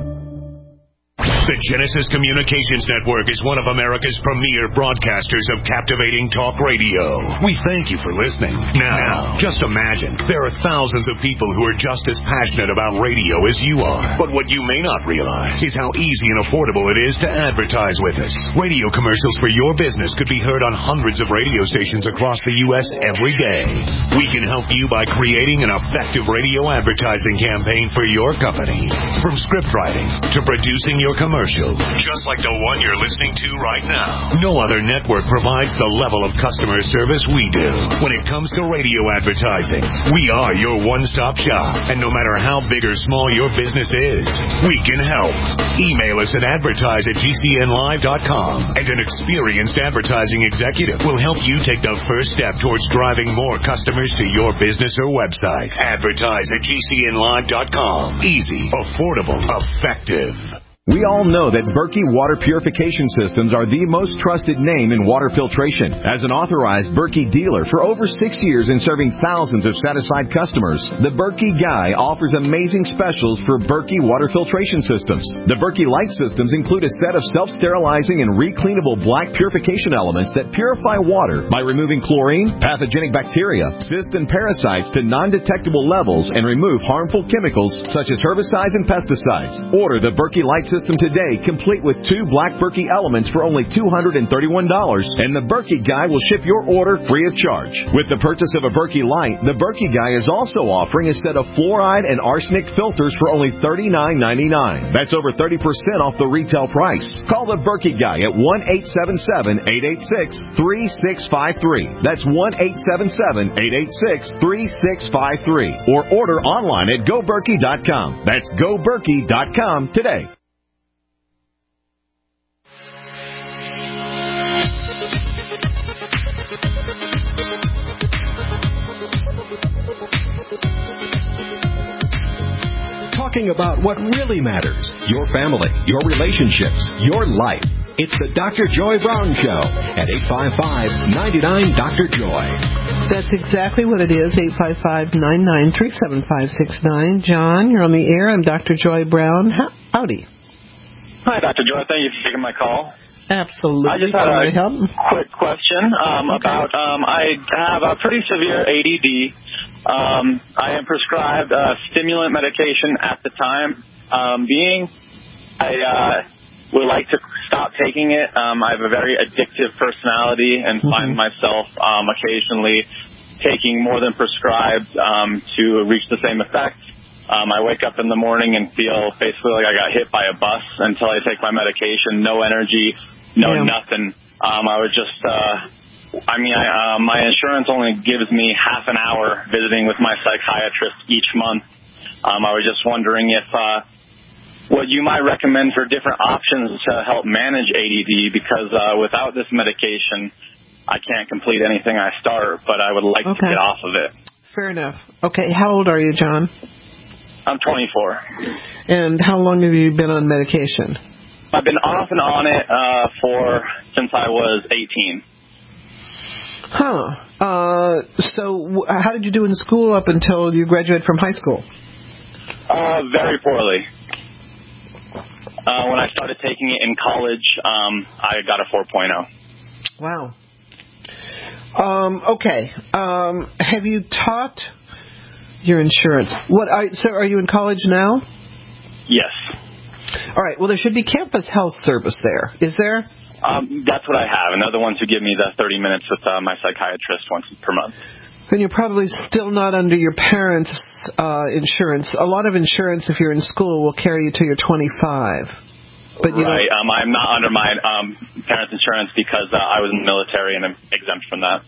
Speaker 1: The Genesis Communications Network is one of America's premier broadcasters of captivating talk radio. We thank you for listening. Now, just imagine, there are thousands of people who are just as passionate about radio as you are. But what you may not realize is how easy and affordable it is to advertise with us. Radio commercials for your business could be heard on hundreds of radio stations across the U S every day. We can help you by creating an effective radio advertising campaign for your company. From script writing to producing your commercial. Commercial, just like the one you're listening to right now. No other network provides the level of customer service we do. When it comes to radio advertising, we are your one-stop shop. And no matter how big or small your business is, we can help. Email us at advertise at G C N live dot com, and an experienced advertising executive will help you take the first step towards driving more customers to your business or website. Advertise at G C N live dot com. Easy, affordable, effective.
Speaker 2: We all know that Berkey Water Purification Systems are the most trusted name in water filtration. As an authorized Berkey dealer for over six years and serving thousands of satisfied customers, the Berkey Guy offers amazing specials for Berkey Water Filtration Systems. The Berkey Light Systems include a set of self-sterilizing and recleanable black purification elements that purify water by removing chlorine, pathogenic bacteria, cysts, and parasites to non-detectable levels and remove harmful chemicals such as herbicides and pesticides. Order the Berkey Light System today, complete with two black Berkey elements for only two hundred thirty-one dollars, and the Berkey Guy will ship your order free of charge. With the purchase of a Berkey Light, the Berkey Guy is also offering a set of fluoride and arsenic filters for only thirty-nine ninety-nine. That's over thirty percent off the retail price. Call the Berkey Guy at one eight seven seven, eight eight six, three six five three. That's one eight seven seven, eight eight six, three six five three. Or order online at go berkey dot com. That's go berkey dot com today. Talking about what really matters, your family, your relationships, your life. It's the Doctor Joy Brown Show at eight five five, nine nine, Doctor Joy.
Speaker 3: That's exactly what it is, eight five five, nine nine, three seven five six nine. John, you're on the air. I'm Doctor Joy Brown. Howdy.
Speaker 24: Hi, Doctor Joy. Thank you for taking my call.
Speaker 3: Absolutely.
Speaker 24: I just had a quick question um, okay. about, um, I have a pretty severe A D D. Um, I am prescribed uh, stimulant medication at the time um, being. I uh, would like to stop taking it. Um, I have a very addictive personality and mm-hmm. find myself um, occasionally taking more than prescribed um, to reach the same effect. Um, I wake up in the morning and feel basically like I got hit by a bus until I take my medication. No energy, no
Speaker 3: yeah.
Speaker 24: nothing. Um, I was just, uh, I mean, I, uh, my insurance only gives me half an hour visiting with my psychiatrist each month. Um, I was just wondering if uh, what you might recommend for different options to help manage A D D, because uh, without this medication, I can't complete anything I start, but I would like
Speaker 3: okay.
Speaker 24: to get off of it.
Speaker 3: Fair enough. Okay, how old are you, John?
Speaker 24: I'm twenty-four.
Speaker 3: And how long have you been on medication?
Speaker 24: I've been off and on it uh, for since I was eighteen.
Speaker 3: Huh. Uh, so w- how did you do in school up until you graduated from high school?
Speaker 24: Uh, very poorly. Uh, when I started taking it in college, um, I got a four point oh.
Speaker 3: Wow. Um, okay. Um, have you taught your insurance? What? Are, so are you in college now?
Speaker 24: Yes.
Speaker 3: All right. Well, there should be campus health service there. Is there?
Speaker 24: Um, that's what I have. And they're the ones who give me the thirty minutes with uh, my psychiatrist once per month.
Speaker 3: Then you're probably still not under your parents' uh, insurance. A lot of insurance, if you're in school, will carry you till you're twenty-five. But you
Speaker 24: right. Um, I'm not under my um, parents' insurance because uh, I was in the military and I'm exempt from that.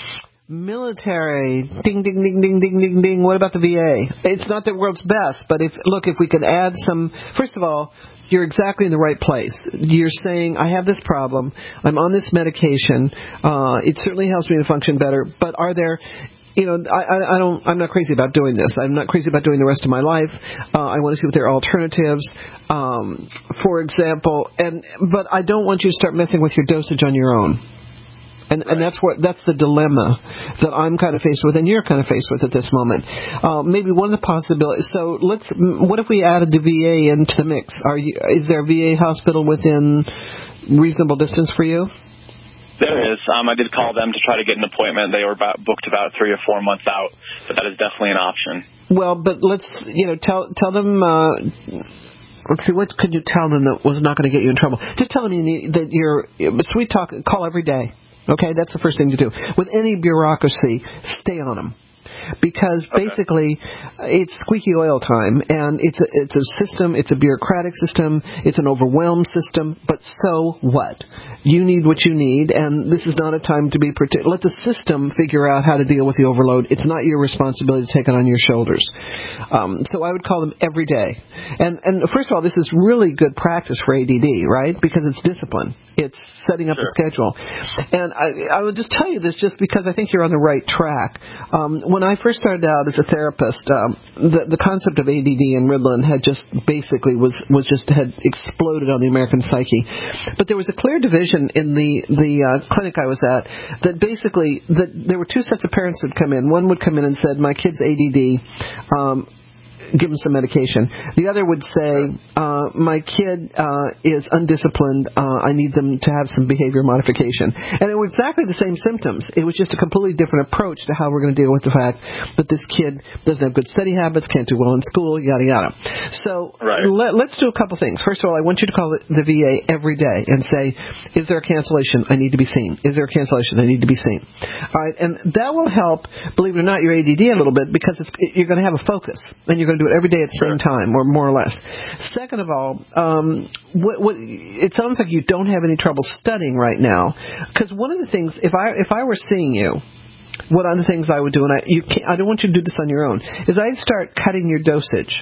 Speaker 3: Military, ding, ding, ding, ding, ding, ding, ding. What about the V A? It's not the world's best, but if look, if we could add some. First of all, you're exactly in the right place. You're saying, I have this problem. I'm on this medication. Uh, it certainly helps me to function better. But are there, you know, I, I don't, I'm not crazy about doing this. I'm not crazy about doing the rest of my life. Uh, I want to see what there are alternatives. Um, for example, and but I don't want you to start messing with your dosage on your own. And, and that's what that's the dilemma that I'm kind of faced with, and you're kind of faced with at this moment. Uh, maybe one of the possibilities. So let's. What if we added the V A into the mix? Are you? Is there a V A hospital within reasonable distance for you?
Speaker 24: There is. Um, I did call them to try to get an appointment. They were about, booked about three or four months out, but that is definitely an option.
Speaker 3: Well, but let's you know tell tell them. Uh, Let's see, what could you tell them that was not going to get you in trouble? Just tell them you need, that you're sweet talk. Call every day. Okay, that's the first thing to do. With any bureaucracy, stay on them. Because okay. basically, it's squeaky oil time, and it's a, it's a system, it's a bureaucratic system, it's an overwhelmed system, but so what? You need what you need, and this is not a time to be... Partic- let the system figure out how to deal with the overload. It's not your responsibility to take it on your shoulders. Um, so I would call them every day. And, and first of all, this is really good practice for A D D, right? Because it's discipline. It's setting up sure. a schedule. And I, I would just tell you this just because I think you're on the right track. Um, when I first started out as a therapist, um, the, the concept of A D D and Ritalin had just basically was, was just had exploded on the American psyche. But there was a clear division in the, the uh, clinic I was at that basically that there were two sets of parents that would come in. One would come in and said, my kid's A D D, um, give him some medication. The other would say, uh, my kid uh, is undisciplined. Uh, I need them to have some behavior modification. And it was exactly the same symptoms. It was just a completely different approach to how we're going to deal with the fact that this kid doesn't have good study habits, can't do well in school, yada, yada. So
Speaker 24: right.
Speaker 3: let, let's do a couple things. First of all, I want you to call the V A every day and say, is there a cancellation? I need to be seen. Is there a cancellation? I need to be seen. All right, and that will help, believe it or not, your A D D a little bit because it's, you're going to have a focus, and you're going to do it every day at the sure. same time, or more or less. Second of all, um, what, what, it sounds like you don't have any trouble studying right now. Because one of the things, if I if I were seeing you, what other things I would do, and I you can't, I don't want you to do this on your own, is I'd start cutting your dosage.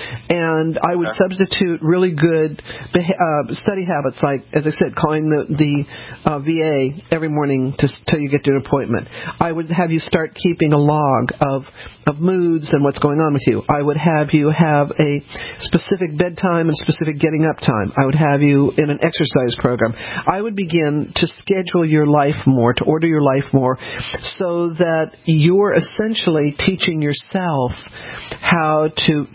Speaker 3: And I would okay. substitute really good uh, study habits, like, as I said, calling the, the uh, V A every morning to, till you get to an appointment. I would have you start keeping a log of of moods and what's going on with you. I would have you have a specific bedtime and specific getting up time. I would have you in an exercise program. I would begin to schedule your life more, to order your life more, so that you're essentially teaching yourself how to, to be focused.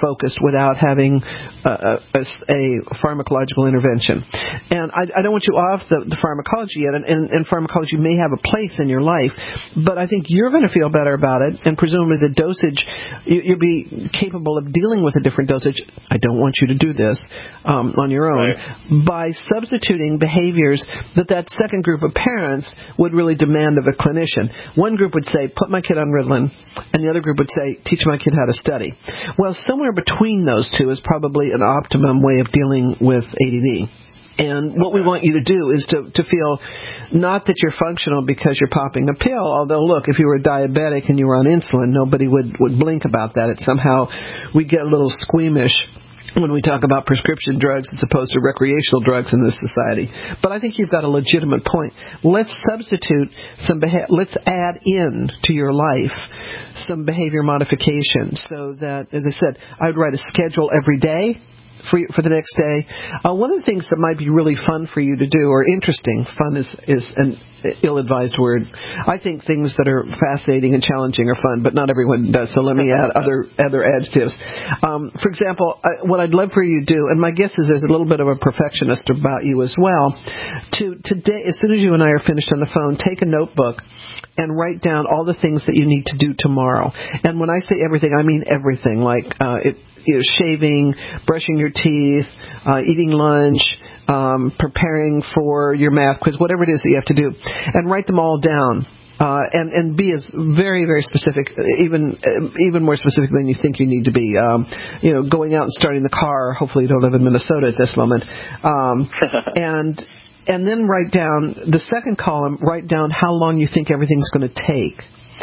Speaker 3: focused without having uh, a, a pharmacological intervention. And I, I don't want you off the, the pharmacology yet, and, and, and pharmacology may have a place in your life, but I think you're going to feel better about it, and presumably the dosage, you, you'll be capable of dealing with a different dosage. I don't want you to do this um, on your own, right, by substituting behaviors that that second group of parents would really demand of a clinician. One group would say, put my kid on Ritalin, and the other group would say, teach my kid how to study. Well, somewhere between those two is probably an optimum way of dealing with A D D. And what we want you to do is to, to feel not that you're functional because you're popping a pill, although, look, if you were diabetic and you were on insulin, nobody would, would blink about that. It's somehow we get a little squeamish when we talk about prescription drugs as opposed to recreational drugs in this society. But I think you've got a legitimate point. Let's substitute some, beha- let's add in to your life some behavior modification so that, as I said, I would write a schedule every day for for the next day. Uh, one of the things that might be really fun for you to do, or interesting, fun is, is an ill-advised word. I think things that are fascinating and challenging are fun, but not everyone does, so let me add other other adjectives. Um, for example, I, what I'd love for you to do, and my guess is there's a little bit of a perfectionist about you as well, to today, as soon as you and I are finished on the phone, take a notebook and write down all the things that you need to do tomorrow. And when I say everything, I mean everything, like uh, it, you know, shaving, brushing your teeth, uh, eating lunch, um, preparing for your math quiz, whatever it is that you have to do, and write them all down. Uh, and, and be as very, very specific, even even more specific than you think you need to be. Um, you know, going out and starting the car. Hopefully you don't live in Minnesota at this moment. Um, and and then write down the second column. Write down how long you think everything's going to take.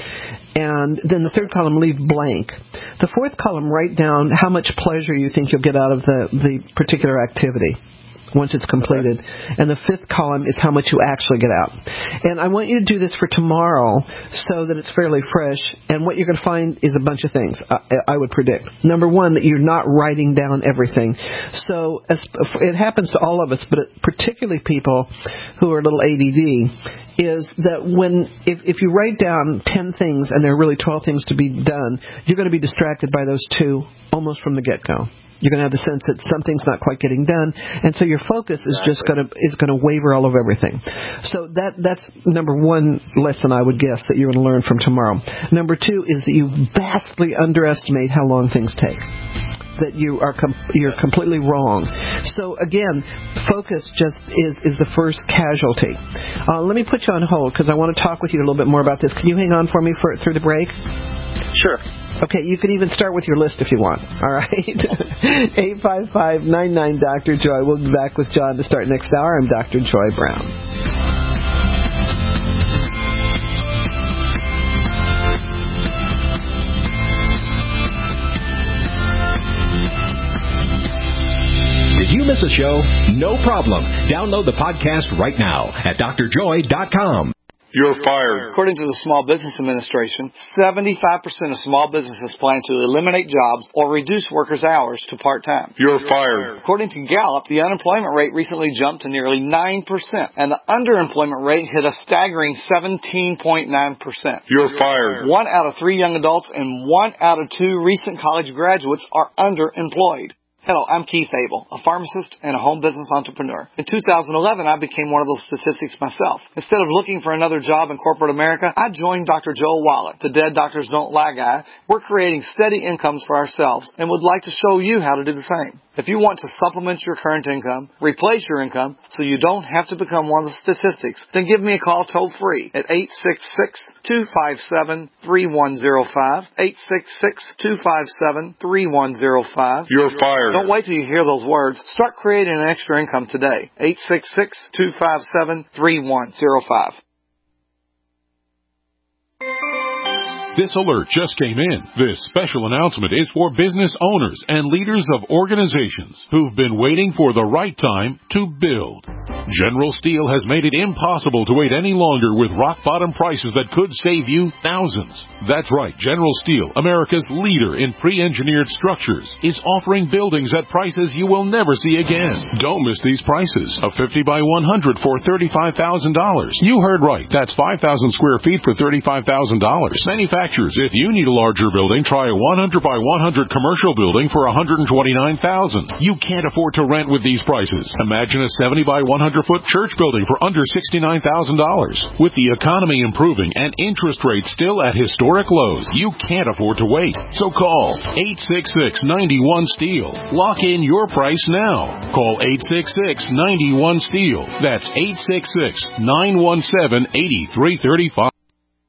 Speaker 3: And then the third column, leave blank. The fourth column, write down how much pleasure you think you'll get out of the, the particular activity once it's completed. And the fifth column is how much you actually get out. And I want you to do this for tomorrow so that it's fairly fresh. And what you're going to find is a bunch of things, I, I would predict. Number one, that you're not writing down everything. So as, it happens to all of us, but particularly people who are a little A D D, is that when if, if you write down ten things and there are really twelve things to be done, you're going to be distracted by those two almost from the get-go. You're going to have the sense that something's not quite getting done, and so your focus is exactly. just going to is going to waver all over everything. So that that's number one lesson I would guess that you're going to learn from tomorrow. Number two is that you vastly underestimate how long things take. That you are com- you're completely wrong. So again, focus just is is the first casualty. Uh, let me put you on hold because I want to talk with you a little bit more about this. Can you hang on for me for through the break?
Speaker 24: Sure.
Speaker 3: Okay, you can even start with your list if you want. All right. eight five five, nine nine, Doctor Joy. We'll be back with John to start next hour. I'm Doctor Joy Brown.
Speaker 2: Did you miss a show? No problem. Download the podcast right now at D R joy dot com.
Speaker 5: You're fired.
Speaker 6: According to the Small Business Administration, seventy-five percent of small businesses plan to eliminate jobs or reduce workers' hours to part-time.
Speaker 5: You're fired.
Speaker 6: According to Gallup, the unemployment rate recently jumped to nearly nine percent, and the underemployment rate hit a staggering seventeen point nine percent.
Speaker 5: You're fired.
Speaker 6: One out of three young adults and one out of two recent college graduates are underemployed. Hello, I'm Keith Abel, a pharmacist and a home business entrepreneur. In two thousand eleven, I became one of those statistics myself. Instead of looking for another job in corporate America, I joined Doctor Joel Wallach, the Dead Doctors Don't Lie guy. We're creating steady incomes for ourselves and would like to show you how to do the same. If you want to supplement your current income, replace your income, so you don't have to become one of the statistics, then give me a call toll-free at eight six six, two five seven, three one zero five, eight six six, two five seven, three one zero five.
Speaker 5: You're fired.
Speaker 6: Don't wait till you hear those words. Start creating an extra income today. eight six six, two five seven, three one zero five.
Speaker 7: This alert just came in. This special announcement is for business owners and leaders of organizations who've been waiting for the right time to build. General Steel has made it impossible to wait any longer with rock-bottom prices that could save you thousands. That's right, General Steel, America's leader in pre-engineered structures, is offering buildings at prices you will never see again. Don't miss these prices. A fifty by one hundred for thirty-five thousand dollars. You heard right. That's five thousand square feet for thirty-five thousand dollars. Manufacturers, if you need a larger building, try a one hundred by one hundred commercial building for one hundred twenty-nine thousand dollars. You can't afford to rent with these prices. Imagine a seventy by one hundred foot church building for under sixty-nine thousand dollars. With the economy improving and interest rates still at historic lows, you can't afford to wait. So call eight six six, nine one, STEEL. Lock in your price now. Call eight six six, nine one, STEEL. That's eight six six, nine one seven, eight three three five.